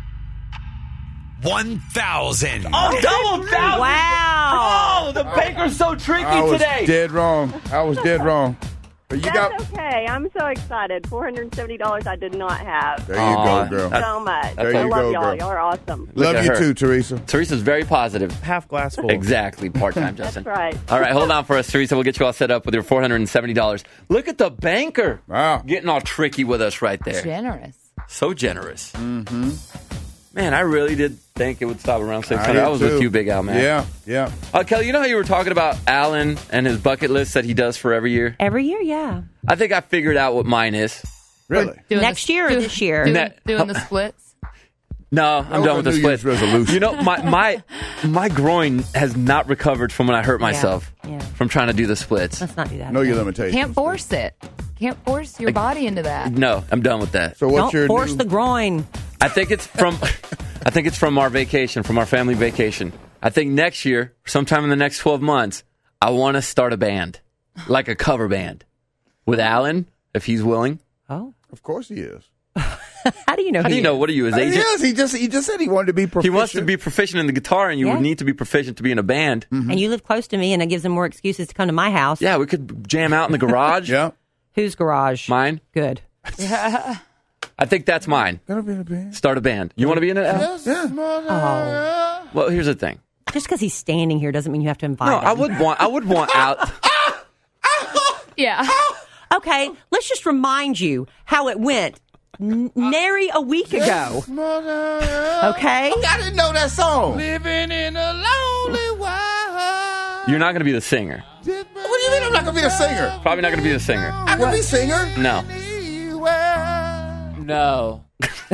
1,000. Oh, double thousand. Wow. Oh, the banker's so tricky I was today. dead wrong. I was dead wrong. But you got. That's okay. I'm so excited. $470 I did not have. There you go, girl. Thank you so much. There I you love go, y'all. girl. Y'all are awesome. Look Love at you her. too, Teresa. Teresa's very positive. Half glass full. Exactly. Part-time, Justin. That's right. All right, hold on for us, Teresa. We'll get you all set up with your $470. Look at the banker. Wow. Getting all tricky with us right there. Generous. So generous. Mm-hmm. Man, I really did think it would stop around 600. did I was too. with you, Big Al, man. Yeah. Kelly, you know how you were talking about Alan and his bucket list that he does for every year? Every year, yeah. I think I figured out what mine is. Really? Next year or this year? Doing the splits. No, I'm done with the New split. Year's resolution. You know, my groin has not recovered from when I hurt myself Yeah. from trying to do the splits. Let's not do that. Know your limitations. Can't force it. Can't force your body into that. No, I'm done with that. So what's Don't your force new- the groin. I think it's from our vacation, from our family vacation. I think next year, sometime in the next 12 months, I want to start a band, like a cover band, with Alan, if he's willing. Oh. Of course he is. How do you know? How do you know? What are you, his agent? Yes, he just said he wanted to be He proficient. wants to be proficient in the guitar, and you Yeah. would need to be proficient to be in a band. And you live close to me, and it gives them more excuses to come to my house. Yeah, we could jam out in the garage. Yeah. Whose garage? Mine. Good. I think that's mine. Gonna be in a band. Start a band. You want to be in it, Al? Yeah. Oh. Well, here's the thing. Just because he's standing here doesn't mean you have to invite No, him. I would want Al. Yeah. Okay, let's just remind you how it went nary a week ago. Okay? I didn't know that song. Living in a lonely world. You're not going to be the singer. What do you mean I'm not gonna be a singer? Probably not going to be the singer. I can be singer. No. No.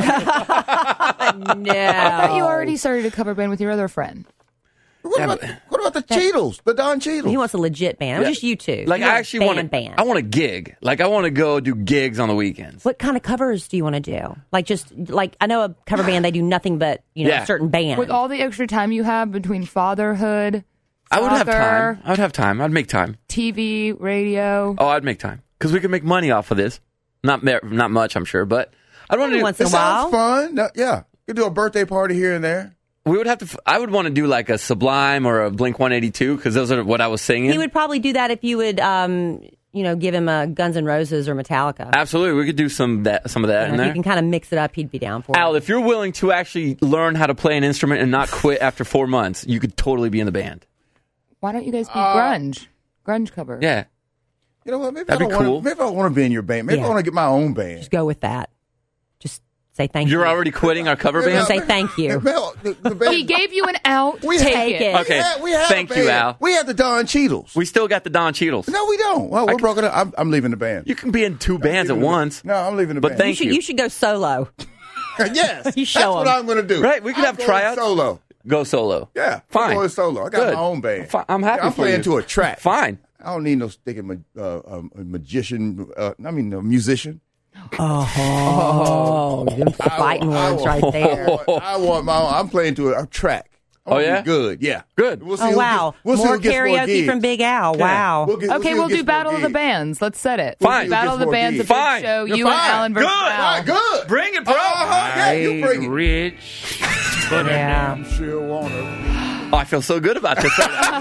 I thought you already started a cover band with your other friend. What about the Cheadles? The Don Cheadles? He wants a legit band. It was just you two. Like, You I want a actually want to. band. I want a gig. Like, I want to go do gigs on the weekends. What kind of covers do you want to do? Like I know a cover band, they do nothing but, Yeah. a certain band. With all the extra time you have between fatherhood, I would have soccer, time. I would have time. I'd make time. TV, radio. Oh, I'd make time because we could make money off of this. Not much, I'm sure, but I'd want to do. Once in It a while. sounds fun. No, yeah. You could do a birthday party here and there. We would have to. I would want to do like a Sublime or a Blink 182 because those are what I was singing. He would probably do that if you would, give him a Guns N' Roses or Metallica. Absolutely, we could do some of that in If there. you can kind of mix it up, he'd be down for Al, it. if you're willing to actually learn how to play an instrument and not quit after 4 months, you could totally be in the band. Why don't you guys be grunge? Grunge cover. Yeah. You know what? Maybe That'd I be don't cool. want to. Maybe I want to be in your band. Maybe I Yeah. want to get my own band. Just go with that. Just say thank you. You're already quitting our cover band? Say thank you. The band- He gave you an out. We Take it. Okay. We had Thank a you, band. Al. We had the Don Cheadles. We still got the Don Cheadles. No, we don't. Well, we're broken up. I'm leaving the band. You can be in two bands at once. No, I'm leaving the But band. thank you. You should go solo. Yes, You show that's what 'em. I'm going to do. Right, we could I'm have going tryouts. solo. Go solo. Yeah, Fine. I'm going solo. I got Good. my own band. I'm happy I'm for playing you. to a track. Fine. I don't need no sticking a musician. A musician. Oh, them fighting words right there. I want my own. I'm playing to a track. I want to be good. Yeah. Good. We'll see Oh, who wow. Gets, we'll see More who gets karaoke gigs. from Big Al. Wow. Okay, we'll do Battle of the Bands. Let's set it. Fine. Battle of the Bands, a big Fine. show. You're You fine. and Alan versus Good. Al. Good. Bring it, bro. Yeah, you bring it. Rich, but Yeah. I'm sure wanna. Oh, I feel so good about this.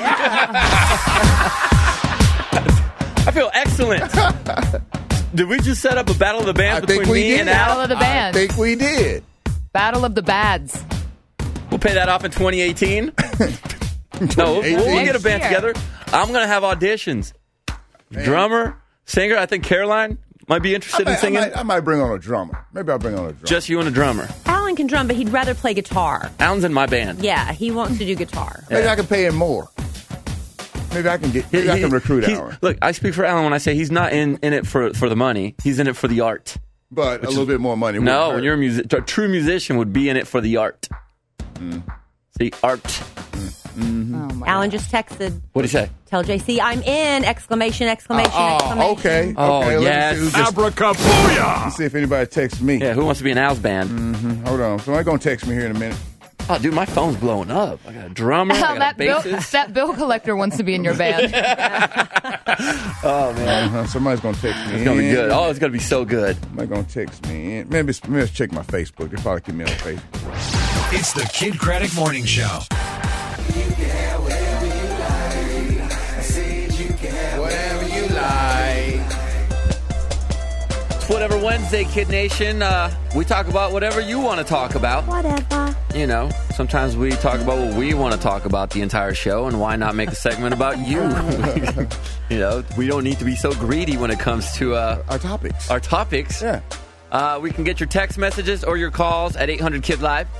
I feel excellent. Did we just set up a battle of the bands I think between we me did. and Al? Battle of the Bands. I think we did. Battle of the Bads. We'll pay that off in 2018. No, we'll get a band Next year. together. I'm going to have auditions. Drummer, singer. I think Caroline might be interested in singing. I might bring on a drummer. Maybe I'll bring on a drummer. Just you and a drummer. Alan can drum, but he'd rather play guitar. Alan's in my band. Yeah, he wants to do guitar. Maybe I can pay him more. Maybe I can recruit Alan. Look, I speak for Alan when I say he's not in it for the money. He's in it for the art. But a little bit more money. No, when you're a true musician would be in it for the art. See, art. Alan just texted. What'd he say? Tell JC I'm in! Exclamation, exclamation, exclamation. Okay. Oh, okay. yes. Let's see if anybody texts me. Yeah, who wants to be in Al's band? Hold on. Somebody's going to text me here in a minute. Oh, dude, my phone's blowing up. I got a drummer, I got a bassist. that bill collector wants to be in your band. Oh, man. Somebody's going to text me. It's going to be good. Oh, it's going to be so good. Somebody's going to text me. Maybe let's check my Facebook. They probably keep me on Facebook. It's the Kid Craddock Morning Show. Whatever you like. It's Whatever Wednesday, Kid Nation. We talk about whatever you want to talk about. Whatever. You know, sometimes we talk about what we want to talk about the entire show, and why not make a segment about you? You know, we don't need to be so greedy when it comes to our topics. Yeah. We can get your text messages or your calls at 800-KID-LIVE.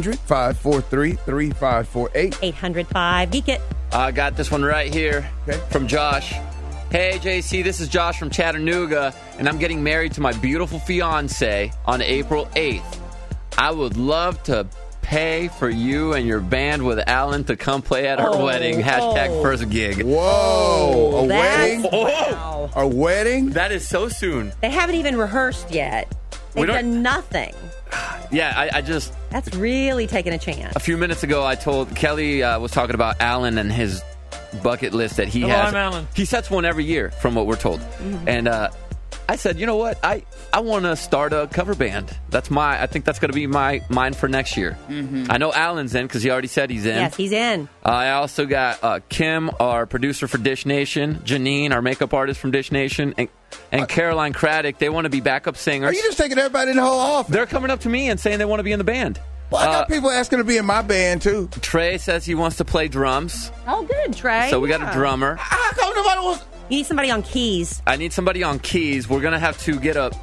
800-543-3548. 800-5 Geek It. I got this one right here from Josh. Hey, JC, this is Josh from Chattanooga, and I'm getting married to my beautiful fiance on April 8th. I would love to pay for you and your band with Alan to come play at our wedding. Hashtag first gig. Whoa. A wedding? Wow. A wedding? That is so soon. They haven't even rehearsed yet. We They've don't- done nothing. Yeah, I just... That's really taking a chance. A few minutes ago, I told Kelly was talking about Alan and his bucket list that he Hello, has. I'm Alan. He sets one every year, from what we're told. And I said, you know what? I want to start a cover band. I think that's going to be mine for next year. I know Alan's in because he already said he's in. Yes, he's in. I also got Kim, our producer for Dish Nation, Janine, our makeup artist from Dish Nation, and Caroline Craddock. They want to be backup singers. Are you just taking everybody in the whole office? They're coming up to me and saying they want to be in the band. Well, I got people asking to be in my band, too. Trey says he wants to play drums. Oh, good, Trey. So we got a drummer. How come nobody wants... You need somebody on keys. I need somebody on keys. We're going to have to get a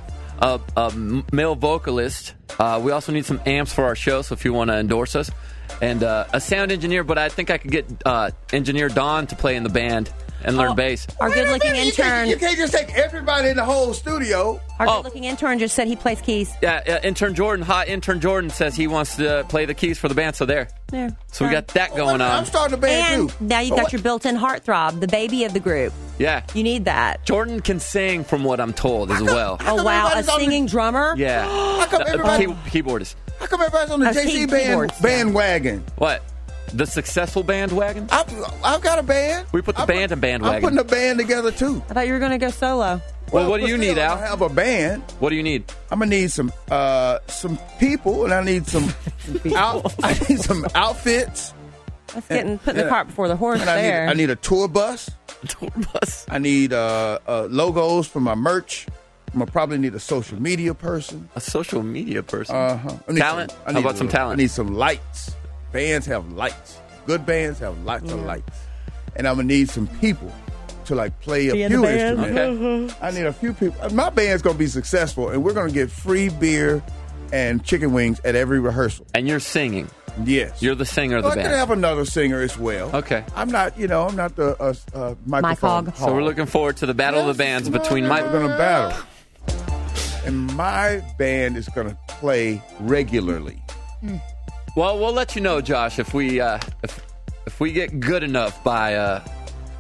male vocalist. We also need some amps for our show, so if you want to endorse us. And a sound engineer, but I think I could get engineer Don to play in the band and learn bass. Our good-looking intern. You can't just take everybody in the whole studio. Our good-looking intern just said he plays keys. Yeah, intern Jordan, hot intern Jordan says he wants to play the keys for the band, so there. There. So we got that going on. I'm starting a band, And too. now you've got your built-in heartthrob, the baby of the group. Yeah. You need that. Jordan can sing from what I'm told as well. Oh, wow. A singing drummer? Yeah. How come everybody... Keyboardist. How come everybody's on the JC bandwagon? What? The successful bandwagon? I've got a band. We put the band in bandwagon. I'm putting a band together, too. I thought you were going to go solo. Well, what do you need, Al? I have a band. What do you need? I'm gonna need some people, and I need some I need some outfits. That's putting the cart before the horse And there. I need a tour bus. I need logos for my merch. I'm gonna probably need a social media person. A social media person? Talent? How about some talent? I need some lights. Bands have lights. Good bands have lots of lights. And I'm gonna need some people to play a few instruments. I need a few people. My band's gonna be successful, and we're gonna get free beer and chicken wings at every rehearsal. And you're singing. Yes, you're the singer of the I band. can have another singer as well. Okay, I'm not the microphone. So we're looking forward to the battle of the bands between We're gonna battle, and my band is gonna play regularly. Well, we'll let you know, Josh, if we get good enough by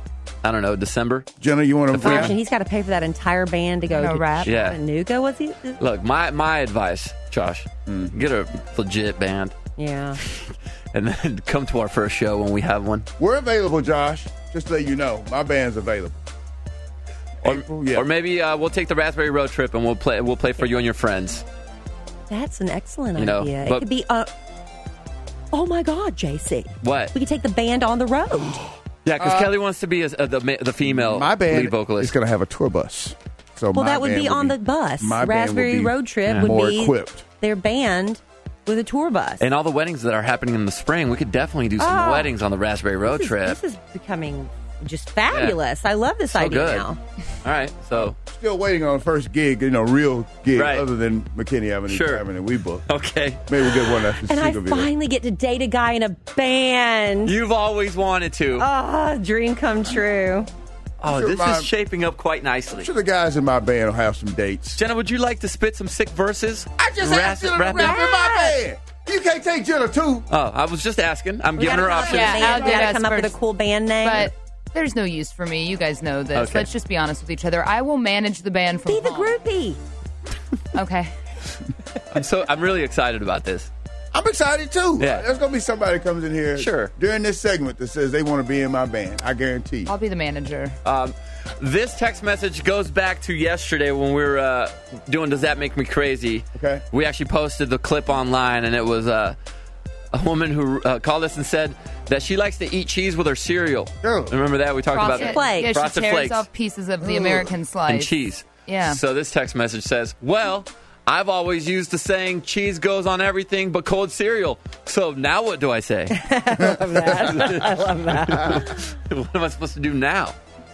I don't know, December. Jenna, you want to Gosh, and he's got to pay for that entire band to go to rap. Yeah. Chattanooga, was he? Look, my advice, Josh, get a legit band. Yeah. And then come to our first show when we have one. We're available, Josh. Just to let you know, my band's available. Or maybe we'll take the Raspberry Road Trip and we'll play for you and your friends. That's an excellent You know, idea. It but- could be oh my God, JC. What? We could take the band on the road. Yeah, because Kelly wants to be the female My band lead vocalist. is going to have a tour bus. So Well, my that would band be on the bus. my band Raspberry would be Road Trip would more be equipped. their band with a tour bus. And all the weddings that are happening in the spring, we could definitely do some Oh. weddings on the Raspberry Road Trip. This is becoming just fabulous. I love this So idea good. now. All right, so Still waiting on the first gig, real gig, Right. other than McKinney Avenue Tavern that we booked. okay. Maybe we'll get one after And I Seagull video. finally get to date a guy in a band. You've always wanted to. Oh, dream come true. Oh, Sure, this my- is shaping up quite nicely. I'm sure the guys in my band will have some dates. Jenna, would you like to spit some sick verses? I just asked you to rap in my band. You can't take Jenna too. Oh, I was just asking. I'm giving her options. Yeah, We gotta come up with a cool band name. But there's no use for me. You guys know this. Okay. Let's just be honest with each other. I will manage the band from Be the home. groupie. Okay. I'm really excited about this. I'm excited too. Yeah. There's gonna be somebody that comes in here during this segment that says they want to be in my band. I guarantee you. I'll be the manager. This text message goes back to yesterday when we were doing Does That Make Me Crazy? Okay. We actually posted the clip online, and it was a woman who called us and said that she likes to eat cheese with her cereal. Remember that? We talked about Frosted that. Flakes. Yeah, she Frosted tears Flakes. off pieces of the American slice. And cheese. Yeah. So this text message says, well, I've always used the saying cheese goes on everything but cold cereal. So now what do I say? I love that. I love that. What am I supposed to do now?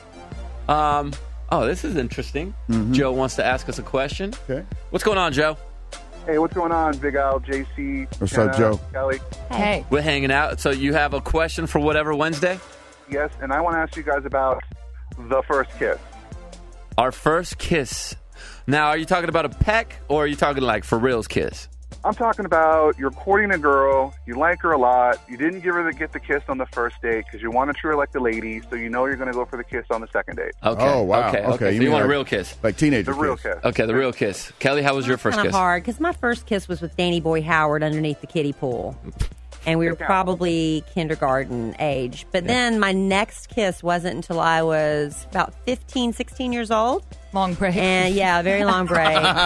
This is interesting. Joe wants to ask us a question. Okay. What's going on, Joe? Hey, what's going on, Big Al, JC? What's up, Joe? Kelly? Hey. We're hanging out. So you have a question for Whatever Wednesday? Yes, and I want to ask you guys about the first kiss. Our first kiss. Now, are you talking about a peck or are you talking like for reals kiss? I'm talking about you're courting a girl, you like her a lot, you didn't get the kiss on the first date because you want to treat her like the lady, so you know you're going to go for the kiss on the second date. Okay. Oh, wow. Okay. Okay. So you mean want a like- real kiss? Like teenager The real kiss. Okay, the real kiss. Kelly, how was your first Kind kiss? of hard because my first kiss was with Danny Boy Howard underneath the kiddie pool. And we were probably kindergarten age. But then my next kiss wasn't until I was about 15, 16 years old. Long break. And yeah, very long break.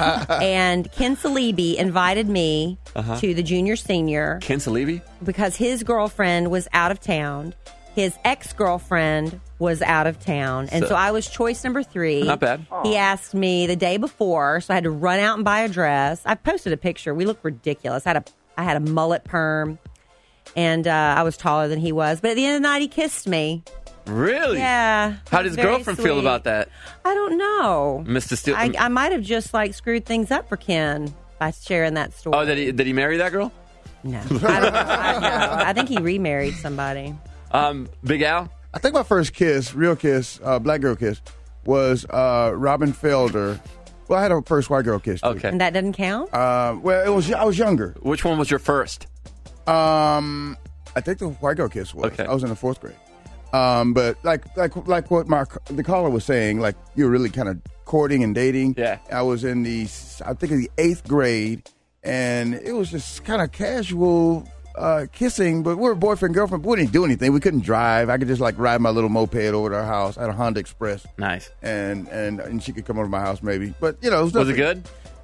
And Ken Salibi invited me to the junior senior Ken Salibi? because his girlfriend was out of town. His ex-girlfriend was out of town. And So- so I was choice number 3. Not bad. He asked me the day before, so I had to run out and buy a dress. I posted a picture. We looked ridiculous. I had a mullet perm, and I was taller than he was. But at the end of the night, he kissed me. Really? Yeah. How it did was his very girlfriend feel sweet. about that? I don't know. Mr. Steele? I might have just screwed things up for Ken by sharing that story. Oh, did he marry that girl? No. I don't know. I think he remarried somebody. Big Al? I think my first kiss, real kiss, black girl kiss, was Robin Felder. Well, I had a first white girl kiss. Too. Okay. And that doesn't count? Well, I was younger. Which one was your first? I think the white girl kiss was. Okay. I was in the 4th grade. But like what the caller was saying, like you're really kind of courting and dating. Yeah. I was in the 8th grade, and it was just kind of casual kissing. But we were boyfriend girlfriend. But we didn't do anything. We couldn't drive. I could just like ride my little moped over to her house. I had a Honda Express. Nice. And she could come over to my house maybe. But it was Was it nothing.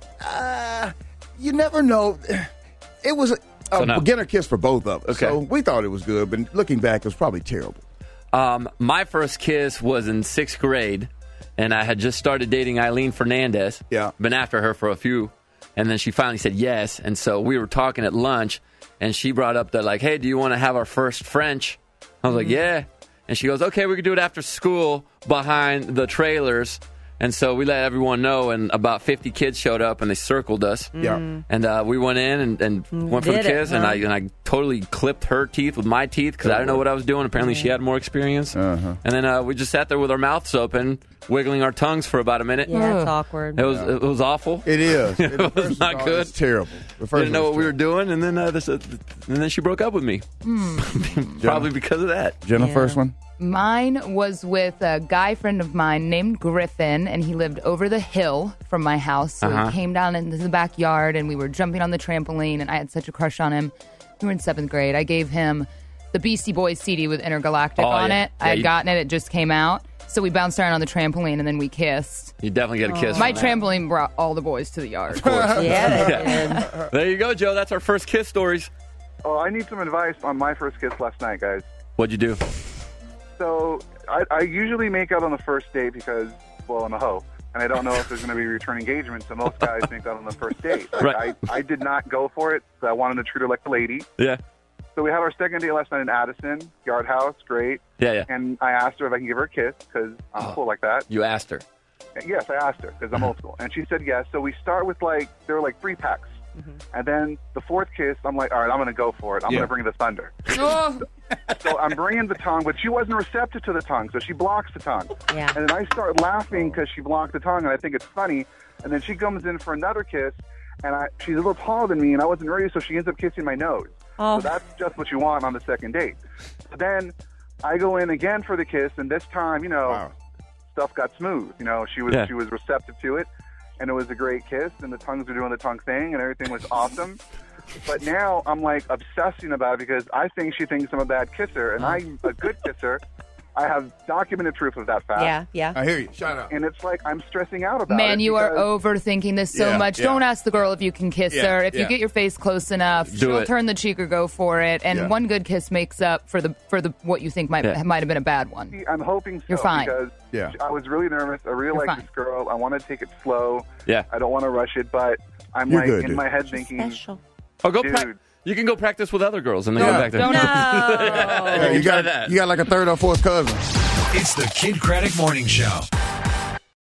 good? You never know. It was a no. beginner kiss for both of us. Okay. So we thought it was good, but looking back, it was probably terrible. My first kiss was in 6th grade, and I had just started dating Eileen Fernandez. Yeah. Been after her for a few, and then she finally said yes. And so we were talking at lunch, and she brought up that, like, hey, do you want to have our first French? I was like, yeah. And she goes, okay, we could do it after school behind the trailers. And so we let everyone know, and about 50 kids showed up, and they circled us. Yeah. And we went in and went for the Did it, kiss, huh? and I totally clipped her teeth with my teeth because I didn't know what I was doing. Apparently, she had more experience. And then we just sat there with our mouths open wiggling our tongues for about a minute. Yeah, it's awkward. It was awful. It is. It was not good. It's terrible. The first Didn't know one's what we were doing, and then she broke up with me. Probably because of that. Jenna, first one. Mine was with a guy friend of mine named Griffin, and he lived over the hill from my house. So he came down into the backyard, and we were jumping on the trampoline, and I had such a crush on him. We were in 7th grade. I gave him the Beastie Boys CD with Intergalactic on it. I had gotten it. It just came out. So we bounced around on the trampoline, and then we kissed. You definitely get a kiss. My trampoline brought all the boys to the yard. Of course. Yeah. There you go, Joe. That's our first kiss stories. Oh, I need some advice on my first kiss last night, guys. What'd you do? So I usually make out on the first date because, well, I'm a hoe. And I don't know if there's going to be a return engagement, so most guys make out on the first date. Right. I did not go for it, so I wanted to treat her like a lady. Yeah. So we had our second date last night in Addison, Yard House, great. Yeah. And I asked her if I can give her a kiss because I'm cool like that. You asked her. Yes, I asked her because I'm old school. And she said yes. So we start with there were 3 packs. And then the 4th kiss, I'm like, all right, I'm going to go for it. I'm going to bring the thunder. So I'm bringing the tongue, but she wasn't receptive to the tongue, so she blocks the tongue. Yeah. And then I start laughing because she blocked the tongue, and I think it's funny. And then she comes in for another kiss, and she's a little taller than me, and I wasn't ready, so she ends up kissing my nose. Oh. So that's just what you want on the second date. So then I go in again for the kiss, and this time, stuff got smooth. She was receptive to it, and it was a great kiss, and the tongues were doing the tongue thing, and everything was awesome. But now I'm obsessing about it because I think she thinks I'm a bad kisser, and I'm a good kisser. I have documented proof of that fact. Yeah. I hear you. Shout out. And it's I'm stressing out about it. Man, you are because- overthinking this so much. Don't ask the girl if you can kiss her. If you get your face close enough, she'll turn the cheek or go for it. And one good kiss makes up for the what you think might have been a bad one. See, I'm hoping so. You're fine. Because I was really nervous. I really like this girl. I want to take it slow. Yeah. I don't want to rush it, but I'm You're good, in dude. my head thinking, Oh, go dude. You can go practice with other girls and then go back there. You got like a 3rd or 4th cousin. It's the Kid Craddock Morning Show.